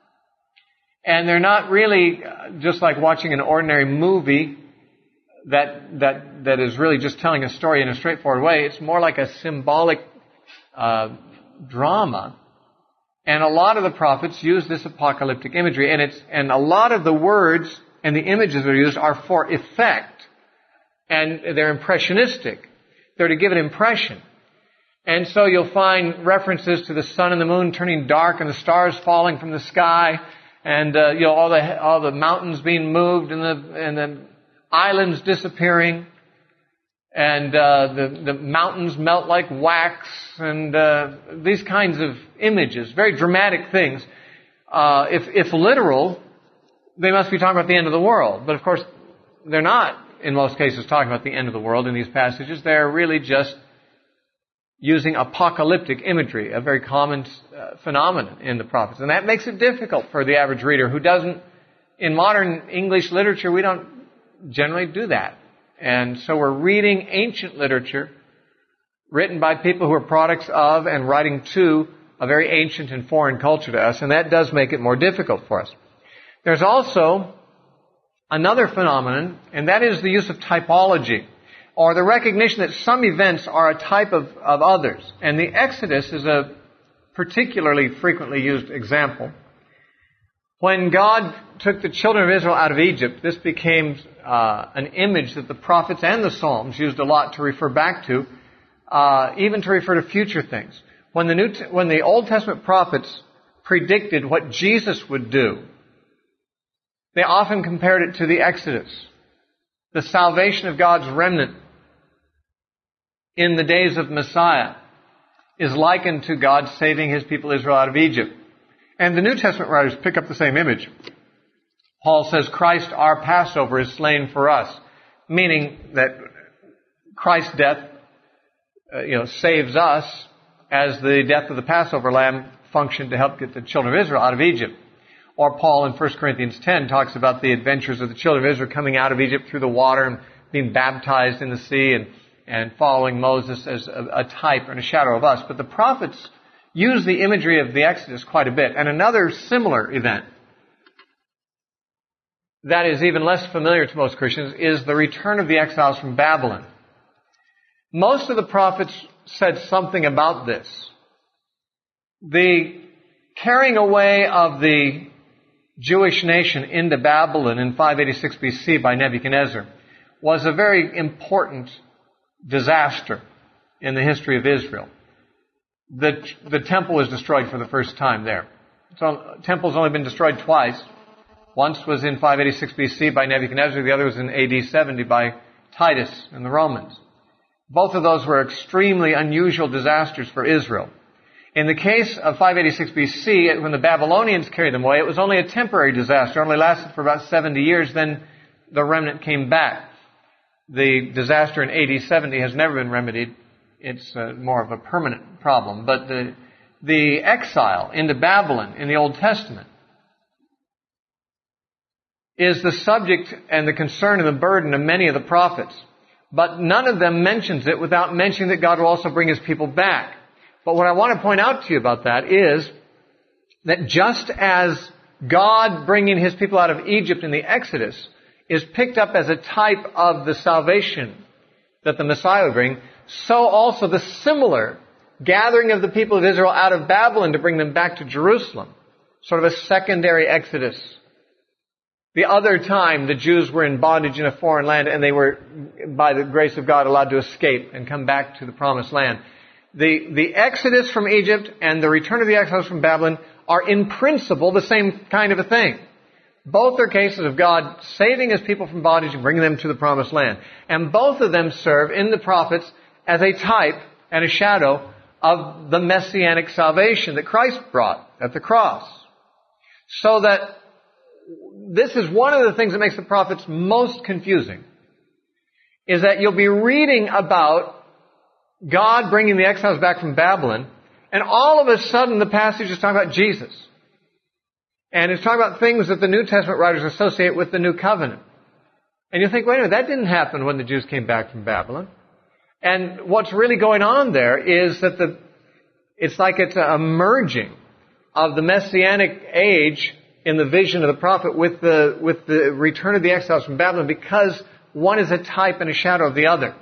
And they're not really just like watching an ordinary movie that that that is really just telling a story in a straightforward way. It's more like a symbolic uh, drama. And a lot of the prophets use this apocalyptic imagery, and it's and a lot of the words and the images that are used are for effect, and they're impressionistic. They're to give an impression. And so you'll find references to the sun and the moon turning dark and the stars falling from the sky, and uh, you know all the all the mountains being moved and the and the islands disappearing, and uh, the the mountains melt like wax, and uh, these kinds of images, very dramatic things. Uh, if if literal, they must be talking about the end of the world. But of course, they're not in most cases talking about the end of the world in these passages. They're really just using apocalyptic imagery, a very common uh, phenomenon in the prophets. And that makes it difficult for the average reader who doesn't, in modern English literature, we don't generally do that. And so we're reading ancient literature written by people who are products of and writing to a very ancient and foreign culture to us, and that does make it more difficult for us. There's also another phenomenon, and that is the use of typology, or the recognition that some events are a type of, of others. And the Exodus is a particularly frequently used example. When God took the children of Israel out of Egypt, this became uh, an image that the prophets and the Psalms used a lot to refer back to, uh, even to refer to future things. When the New, when the Old Testament prophets predicted what Jesus would do, they often compared it to the Exodus, the salvation of God's remnant in the days of Messiah is likened to God saving His people Israel out of Egypt. And the New Testament writers pick up the same image. Paul says, Christ our Passover is slain for us, meaning that Christ's death uh, you know, saves us as the death of the Passover lamb functioned to help get the children of Israel out of Egypt. Or Paul in First Corinthians ten talks about the adventures of the children of Israel coming out of Egypt through the water and being baptized in the sea and, and following Moses as a, a type and a shadow of us. But the prophets use the imagery of the Exodus quite a bit. And another similar event that is even less familiar to most Christians is the return of the exiles from Babylon. Most of the prophets said something about this. The carrying away of the Jewish nation into Babylon in five eighty-six B C by Nebuchadnezzar was a very important disaster in the history of Israel. The, the temple was destroyed for the first time there. So, the temple's only been destroyed twice. Once was in five eighty-six B C by Nebuchadnezzar, the other was in A D seventy by Titus and the Romans. Both of those were extremely unusual disasters for Israel. In the case of five eighty-six B C, when the Babylonians carried them away, it was only a temporary disaster. It only lasted for about seventy years, then the remnant came back. The disaster in A D seventy has never been remedied. It's uh, more of a permanent problem. But the, the exile into Babylon in the Old Testament is the subject and the concern and the burden of many of the prophets. But none of them mentions it without mentioning that God will also bring His people back. But what I want to point out to you about that is that just as God bringing His people out of Egypt in the Exodus is picked up as a type of the salvation that the Messiah will bring, so also the similar gathering of the people of Israel out of Babylon to bring them back to Jerusalem, sort of a secondary Exodus. The other time the Jews were in bondage in a foreign land and they were, by the grace of God, allowed to escape and come back to the promised land. The, the Exodus from Egypt and the return of the exiles from Babylon are in principle the same kind of a thing. Both are cases of God saving His people from bondage and bringing them to the promised land. And both of them serve in the prophets as a type and a shadow of the messianic salvation that Christ brought at the cross. So that this is one of the things that makes the prophets most confusing, is that you'll be reading about God bringing the exiles back from Babylon, and all of a sudden the passage is talking about Jesus. And it's talking about things that the New Testament writers associate with the New Covenant. And you think, wait a minute, that didn't happen when the Jews came back from Babylon. And what's really going on there is that the it's like it's a merging of the Messianic age in the vision of the prophet with the with the return of the exiles from Babylon, because one is a type and a shadow of the other.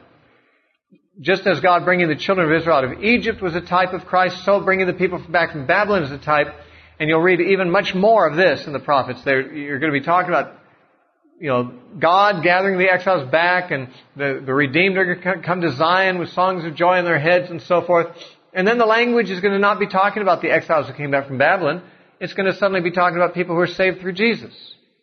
Just as God bringing the children of Israel out of Egypt was a type of Christ, so bringing the people back from Babylon is a type. And you'll read even much more of this in the prophets. There, you're going to be talking about, you know, God gathering the exiles back, and the, the redeemed are going to come to Zion with songs of joy on their heads and so forth. And then the language is going to not be talking about the exiles who came back from Babylon. It's going to suddenly be talking about people who are saved through Jesus.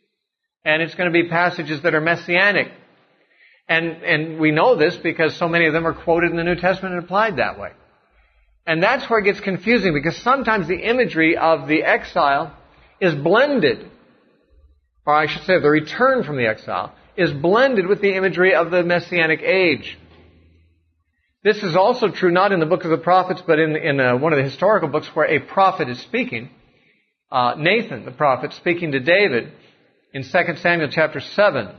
And it's going to be passages that are messianic. And, and we know this because so many of them are quoted in the New Testament and applied that way. And that's where it gets confusing, because sometimes the imagery of the exile is blended, or I should say the return from the exile, is blended with the imagery of the Messianic age. This is also true not in the book of the prophets, but in, in uh, one of the historical books where a prophet is speaking. Uh, Nathan, the prophet, speaking to David in Second Samuel chapter seven,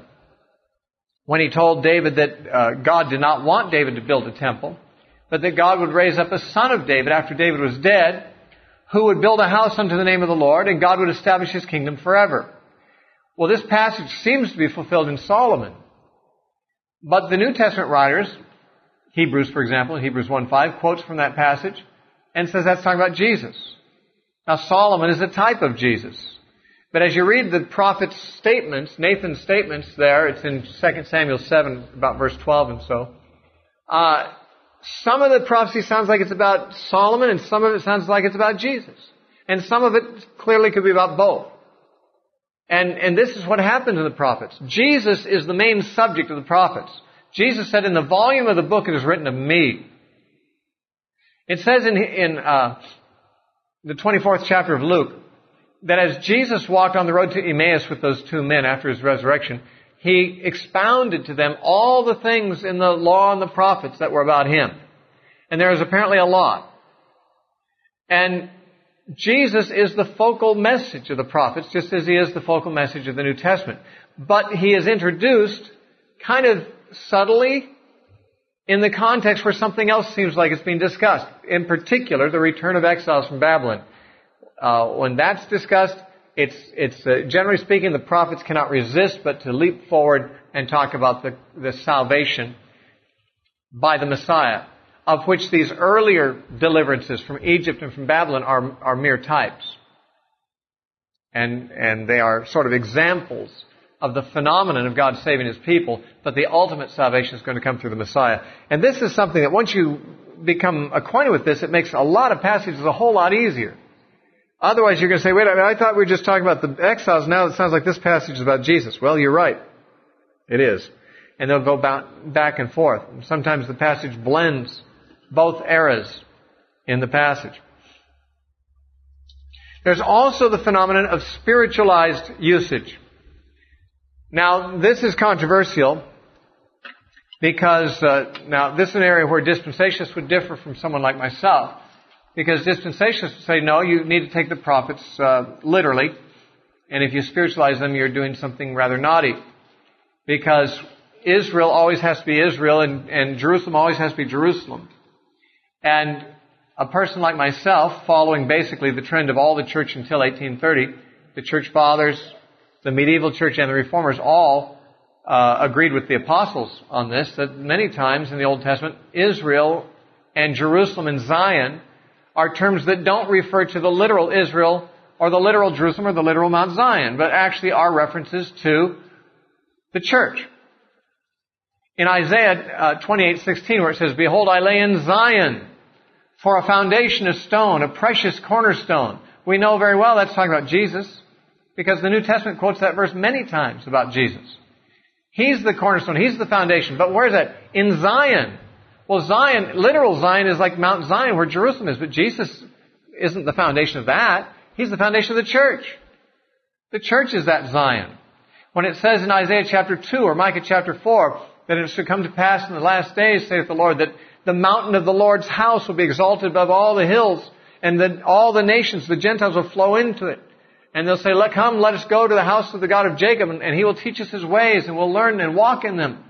when he told David that uh, God did not want David to build a temple, but that God would raise up a son of David after David was dead, who would build a house unto the name of the Lord, and God would establish His kingdom forever. Well, this passage seems to be fulfilled in Solomon. But the New Testament writers, Hebrews, for example, in Hebrews one five, quotes from that passage and says that's talking about Jesus. Now, Solomon is a type of Jesus. But as you read the prophet's statements, Nathan's statements there, it's in Second Samuel seven, about verse twelve and so, uh, some of the prophecy sounds like it's about Solomon, and some of it sounds like it's about Jesus. And some of it clearly could be about both. And, and this is what happened to the prophets. Jesus is the main subject of the prophets. Jesus said, in the volume of the book it is written of me. It says in, in uh, the twenty-fourth chapter of Luke, that as Jesus walked on the road to Emmaus with those two men after His resurrection, He expounded to them all the things in the law and the prophets that were about Him. And there is apparently a lot. And Jesus is the focal message of the prophets, just as he is the focal message of the New Testament. But he is introduced kind of subtly in the context where something else seems like it's being discussed. In particular, the return of exiles from Babylon. Uh, when that's discussed, it's, it's uh, generally speaking, the prophets cannot resist but to leap forward and talk about the, the salvation by the Messiah, of which these earlier deliverances from Egypt and from Babylon are, are mere types. And, and they are sort of examples of the phenomenon of God saving His people, but the ultimate salvation is going to come through the Messiah. And this is something that once you become acquainted with this, it makes a lot of passages a whole lot easier. Otherwise, you're going to say, wait a minute, I thought we were just talking about the exiles. Now it sounds like this passage is about Jesus. Well, you're right. It is. And they'll go back and forth. And sometimes the passage blends both eras in the passage. There's also the phenomenon of spiritualized usage. Now, this is controversial because, uh, now, this is an area where dispensationalists would differ from someone like myself. Because dispensationalists would say, no, you need to take the prophets uh, literally. And if you spiritualize them, you're doing something rather naughty. Because Israel always has to be Israel, and, and Jerusalem always has to be Jerusalem. And a person like myself, following basically the trend of all the church until eighteen thirty, the church fathers, the medieval church, and the reformers all uh, agreed with the apostles on this, that many times in the Old Testament, Israel and Jerusalem and Zion are terms that don't refer to the literal Israel or the literal Jerusalem or the literal Mount Zion, but actually are references to the church. In Isaiah uh, twenty-eight sixteen, where it says, "Behold, I lay in Zion for a foundation of stone, a precious cornerstone." We know very well that's talking about Jesus, because the New Testament quotes that verse many times about Jesus. He's the cornerstone. He's the foundation. But where is that? In Zion. Well, Zion, literal Zion is like Mount Zion where Jerusalem is, but Jesus isn't the foundation of that. He's the foundation of the church. The church is that Zion. When it says in Isaiah chapter two or Micah chapter four that it should come to pass in the last days, saith the Lord, that the mountain of the Lord's house will be exalted above all the hills, and that all the nations, the Gentiles, will flow into it. And they'll say, let come, let us go to the house of the God of Jacob, and, and He will teach us His ways, and we'll learn and walk in them.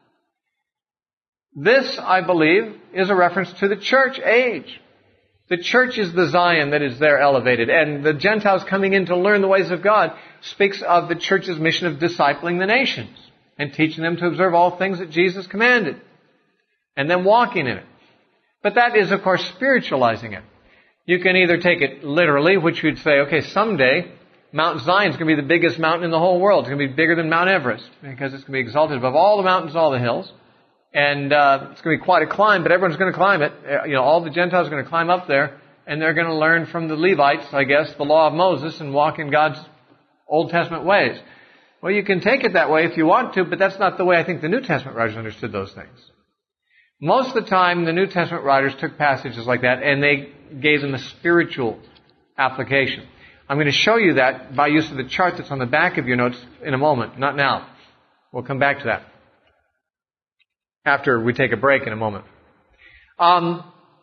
This, I believe, is a reference to the church age. The church is the Zion that is there elevated, and the Gentiles coming in to learn the ways of God speaks of the church's mission of discipling the nations and teaching them to observe all things that Jesus commanded, and then walking in it. But that is, of course, spiritualizing it. You can either take it literally, which you'd say, okay, someday Mount Zion is going to be the biggest mountain in the whole world. It's going to be bigger than Mount Everest, because it's going to be exalted above all the mountains, all the hills. And uh, it's going to be quite a climb, but everyone's going to climb it. Uh, you know, all the Gentiles are going to climb up there, and they're going to learn from the Levites, I guess, the law of Moses, and walk in God's Old Testament ways. Well, you can take it that way if you want to, but that's not the way I think the New Testament writers understood those things. Most of the time, the New Testament writers took passages like that, and they gave them a spiritual application. I'm going to show you that by use of the chart that's on the back of your notes in a moment, not now. We'll come back to that after we take a break in a moment. Um,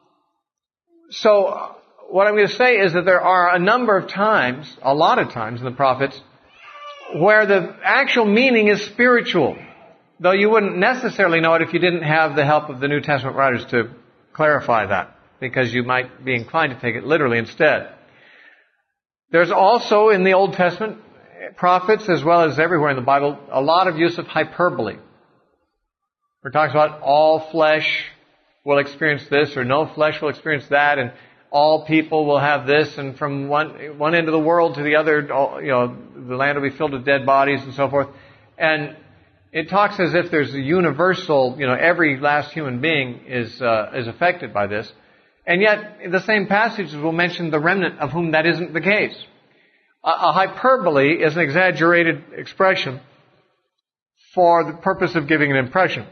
so what I'm going to say is that there are a number of times, a lot of times in the prophets, where the actual meaning is spiritual, though you wouldn't necessarily know it if you didn't have the help of the New Testament writers to clarify that, because you might be inclined to take it literally instead. There's also in the Old Testament prophets, as well as everywhere in the Bible, a lot of use of hyperbole. Where it talks about all flesh will experience this, or no flesh will experience that, and all people will have this, and from one one end of the world to the other, you know, the land will be filled with dead bodies and so forth. And it talks as if there's a universal, you know, every last human being is uh, is affected by this. And yet, the same passages will mention the remnant of whom that isn't the case. A, a hyperbole is an exaggerated expression for the purpose of giving an impression,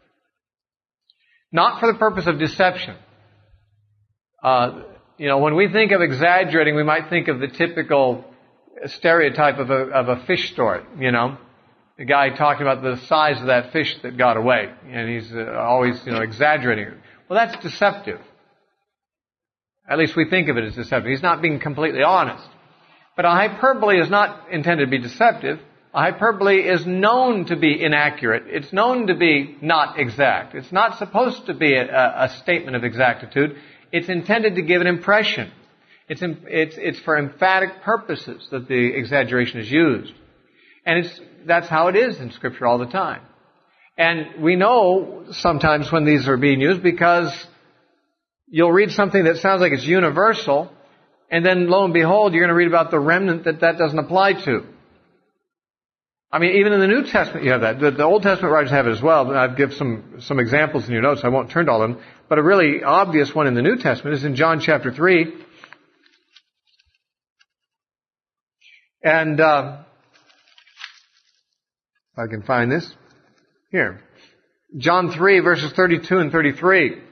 not for the purpose of deception. Uh, you know, when we think of exaggerating, we might think of the typical stereotype of a, of a fish story, you know. The guy talking about the size of that fish that got away, and he's uh, always, you know, exaggerating it. Well, that's deceptive. At least we think of it as deceptive. He's not being completely honest. But a hyperbole is not intended to be deceptive. A hyperbole is known to be inaccurate. It's known to be not exact. It's not supposed to be a, a statement of exactitude. It's intended to give an impression. It's, it's, it's for emphatic purposes that the exaggeration is used. And it's, that's how it is in Scripture all the time. And we know sometimes when these are being used because you'll read something that sounds like it's universal, and then lo and behold, you're going to read about the remnant that that doesn't apply to. I mean, even in the New Testament you have that. The, the Old Testament writers have it as well. I've give some, some examples in your notes. I won't turn to all of them. But a really obvious one in the New Testament is in John chapter three. And uh, if I can find this. Here. John three, verses thirty-two and thirty-three.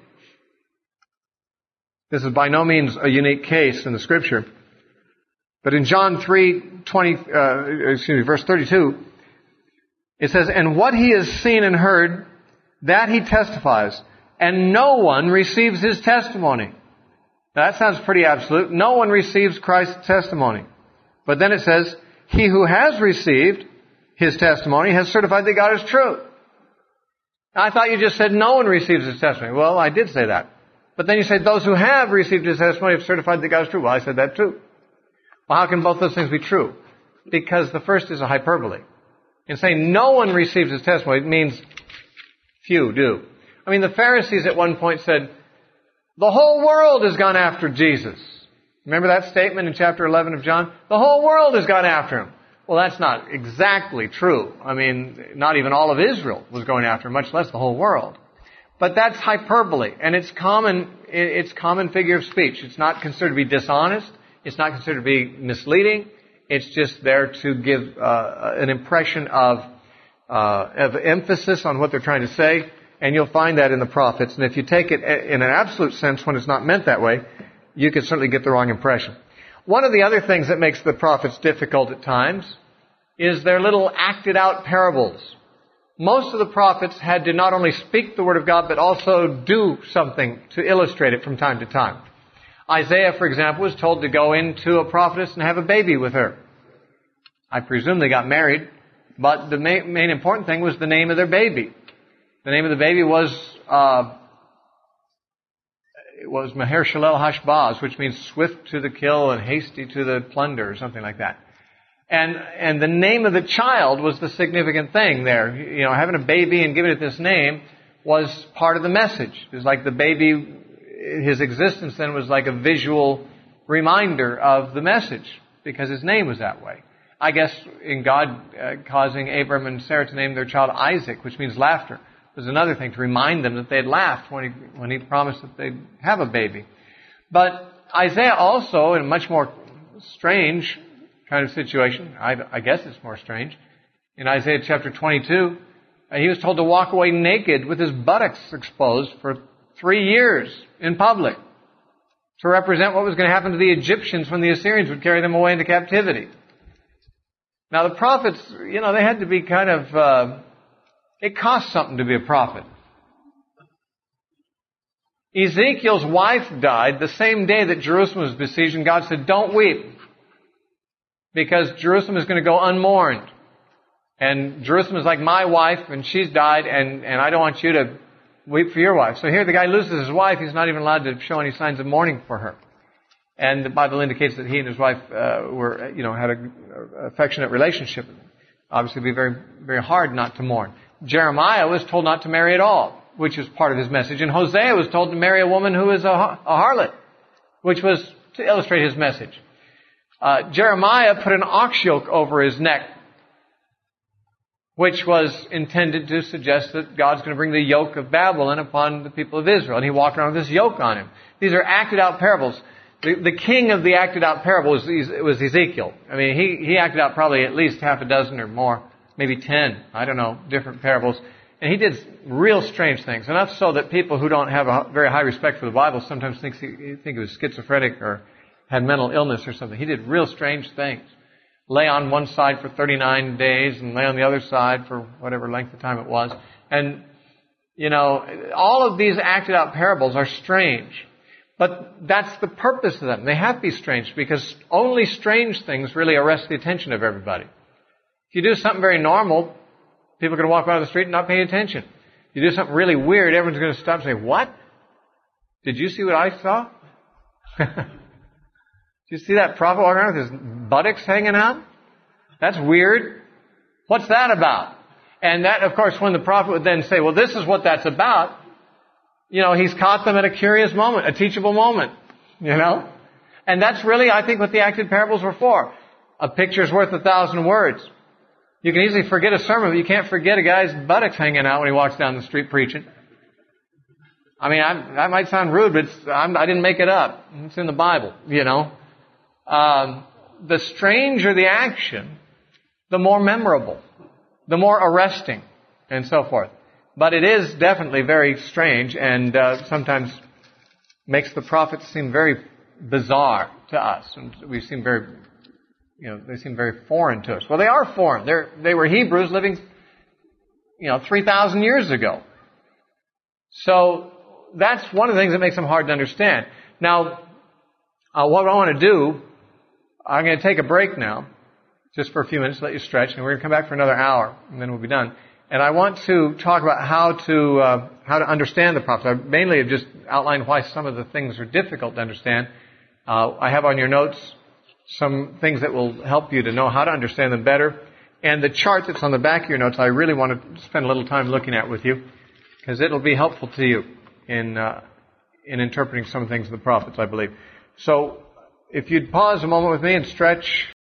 This is by no means a unique case in the Scripture. But in John three, twenty, uh, excuse me, verse thirty-two, it says, "And what he has seen and heard, that he testifies, and no one receives his testimony." Now that sounds pretty absolute. No one receives Christ's testimony. But then it says, "He who has received his testimony has certified that God is true." Now, I thought you just said no one receives his testimony. Well, I did say that. But then you said those who have received his testimony have certified that God is true. Well, I said that too. Well, how can both those things be true? Because the first is a hyperbole. In saying no one receives his testimony, it means few do. I mean, the Pharisees at one point said, the whole world has gone after Jesus. Remember that statement in chapter eleven of John? The whole world has gone after him. Well, that's not exactly true. I mean, not even all of Israel was going after him, much less the whole world. But that's hyperbole, and it's common, it's common figure of speech. It's not considered to be dishonest. It's not considered to be misleading. It's just there to give uh, an impression of, uh, of emphasis on what they're trying to say. And you'll find that in the prophets. And if you take it in an absolute sense when it's not meant that way, you could certainly get the wrong impression. One of the other things that makes the prophets difficult at times is their little acted out parables. Most of the prophets had to not only speak the Word of God, but also do something to illustrate it from time to time. Isaiah, for example, was told to go into a prophetess and have a baby with her. I presume they got married, but the main, main important thing was the name of their baby. The name of the baby was, uh, it was Maher-Shalal-Hash-Baz, which means swift to the kill and hasty to the plunder, or something like that. And, and the name of the child was the significant thing there. You know, having a baby and giving it this name was part of the message. It was like the baby, his existence then was like a visual reminder of the message, because his name was that way. I guess in God uh, causing Abram and Sarah to name their child Isaac, which means laughter, was another thing to remind them that they'd laughed when he, when he promised that they'd have a baby. But Isaiah also, in a much more strange kind of situation, I, I guess it's more strange, in Isaiah chapter twenty-two, uh, he was told to walk away naked with his buttocks exposed for three years in public to represent what was going to happen to the Egyptians when the Assyrians would carry them away into captivity. Now the prophets, you know, they had to be kind of, uh, it cost something to be a prophet. Ezekiel's wife died the same day that Jerusalem was besieged, and God said, don't weep, because Jerusalem is going to go unmourned. And Jerusalem is like my wife, and she's died, and, and I don't want you to weep for your wife. So here the guy loses his wife. He's not even allowed to show any signs of mourning for her. And the Bible indicates that he and his wife uh, were, you know, had an affectionate relationship. Obviously, it would be very, very hard not to mourn. Jeremiah was told not to marry at all, which is part of his message. And Hosea was told to marry a woman who is a, a harlot, which was to illustrate his message. Uh, Jeremiah put an ox yoke over his neck, which was intended to suggest that God's going to bring the yoke of Babylon upon the people of Israel. And he walked around with this yoke on him. These are acted out parables. The, the king of the acted out parable was, was Ezekiel. I mean, he, he acted out probably at least half a dozen or more, maybe ten, I don't know, different parables. And he did real strange things. Enough so that people who don't have a very high respect for the Bible sometimes think he, think he was schizophrenic or had mental illness or something. He did real strange things. Lay on one side for thirty-nine days and lay on the other side for whatever length of time it was. And, you know, all of these acted out parables are strange. But that's the purpose of them. They have to be strange because only strange things really arrest the attention of everybody. If you do something very normal, people are going to walk by the street and not pay attention. If you do something really weird, everyone's going to stop and say, "What? Did you see what I saw? Did you see that prophet walking around with his buttocks hanging out? That's weird. What's that about?" And that, of course, when the prophet would then say, "Well, this is what that's about," you know, he's caught them at a curious moment, a teachable moment, you know? And that's really, I think, what the acted parables were for. A picture's worth a thousand words. You can easily forget a sermon, but you can't forget a guy's buttocks hanging out when he walks down the street preaching. I mean, I, that might sound rude, but it's, I'm, I didn't make it up. It's in the Bible, you know. Um, the stranger the action, the more memorable, the more arresting, and so forth. But it is definitely very strange and uh, sometimes makes the prophets seem very bizarre to us. And we seem very, you know, they seem very foreign to us. Well, they are foreign. They're, they were Hebrews living, you know, three thousand years ago. So that's one of the things that makes them hard to understand. Now, uh, what I want to do, I'm going to take a break now, just for a few minutes, let you stretch, and we're going to come back for another hour, and then we'll be done. And I want to talk about how to uh, how to understand the prophets. I mainly have just outlined why some of the things are difficult to understand. Uh, I have on your notes some things that will help you to know how to understand them better. And the chart that's on the back of your notes, I really want to spend a little time looking at with you, because it'll be helpful to you in uh, in interpreting some things of the prophets, I believe. So if you'd pause a moment with me and stretch.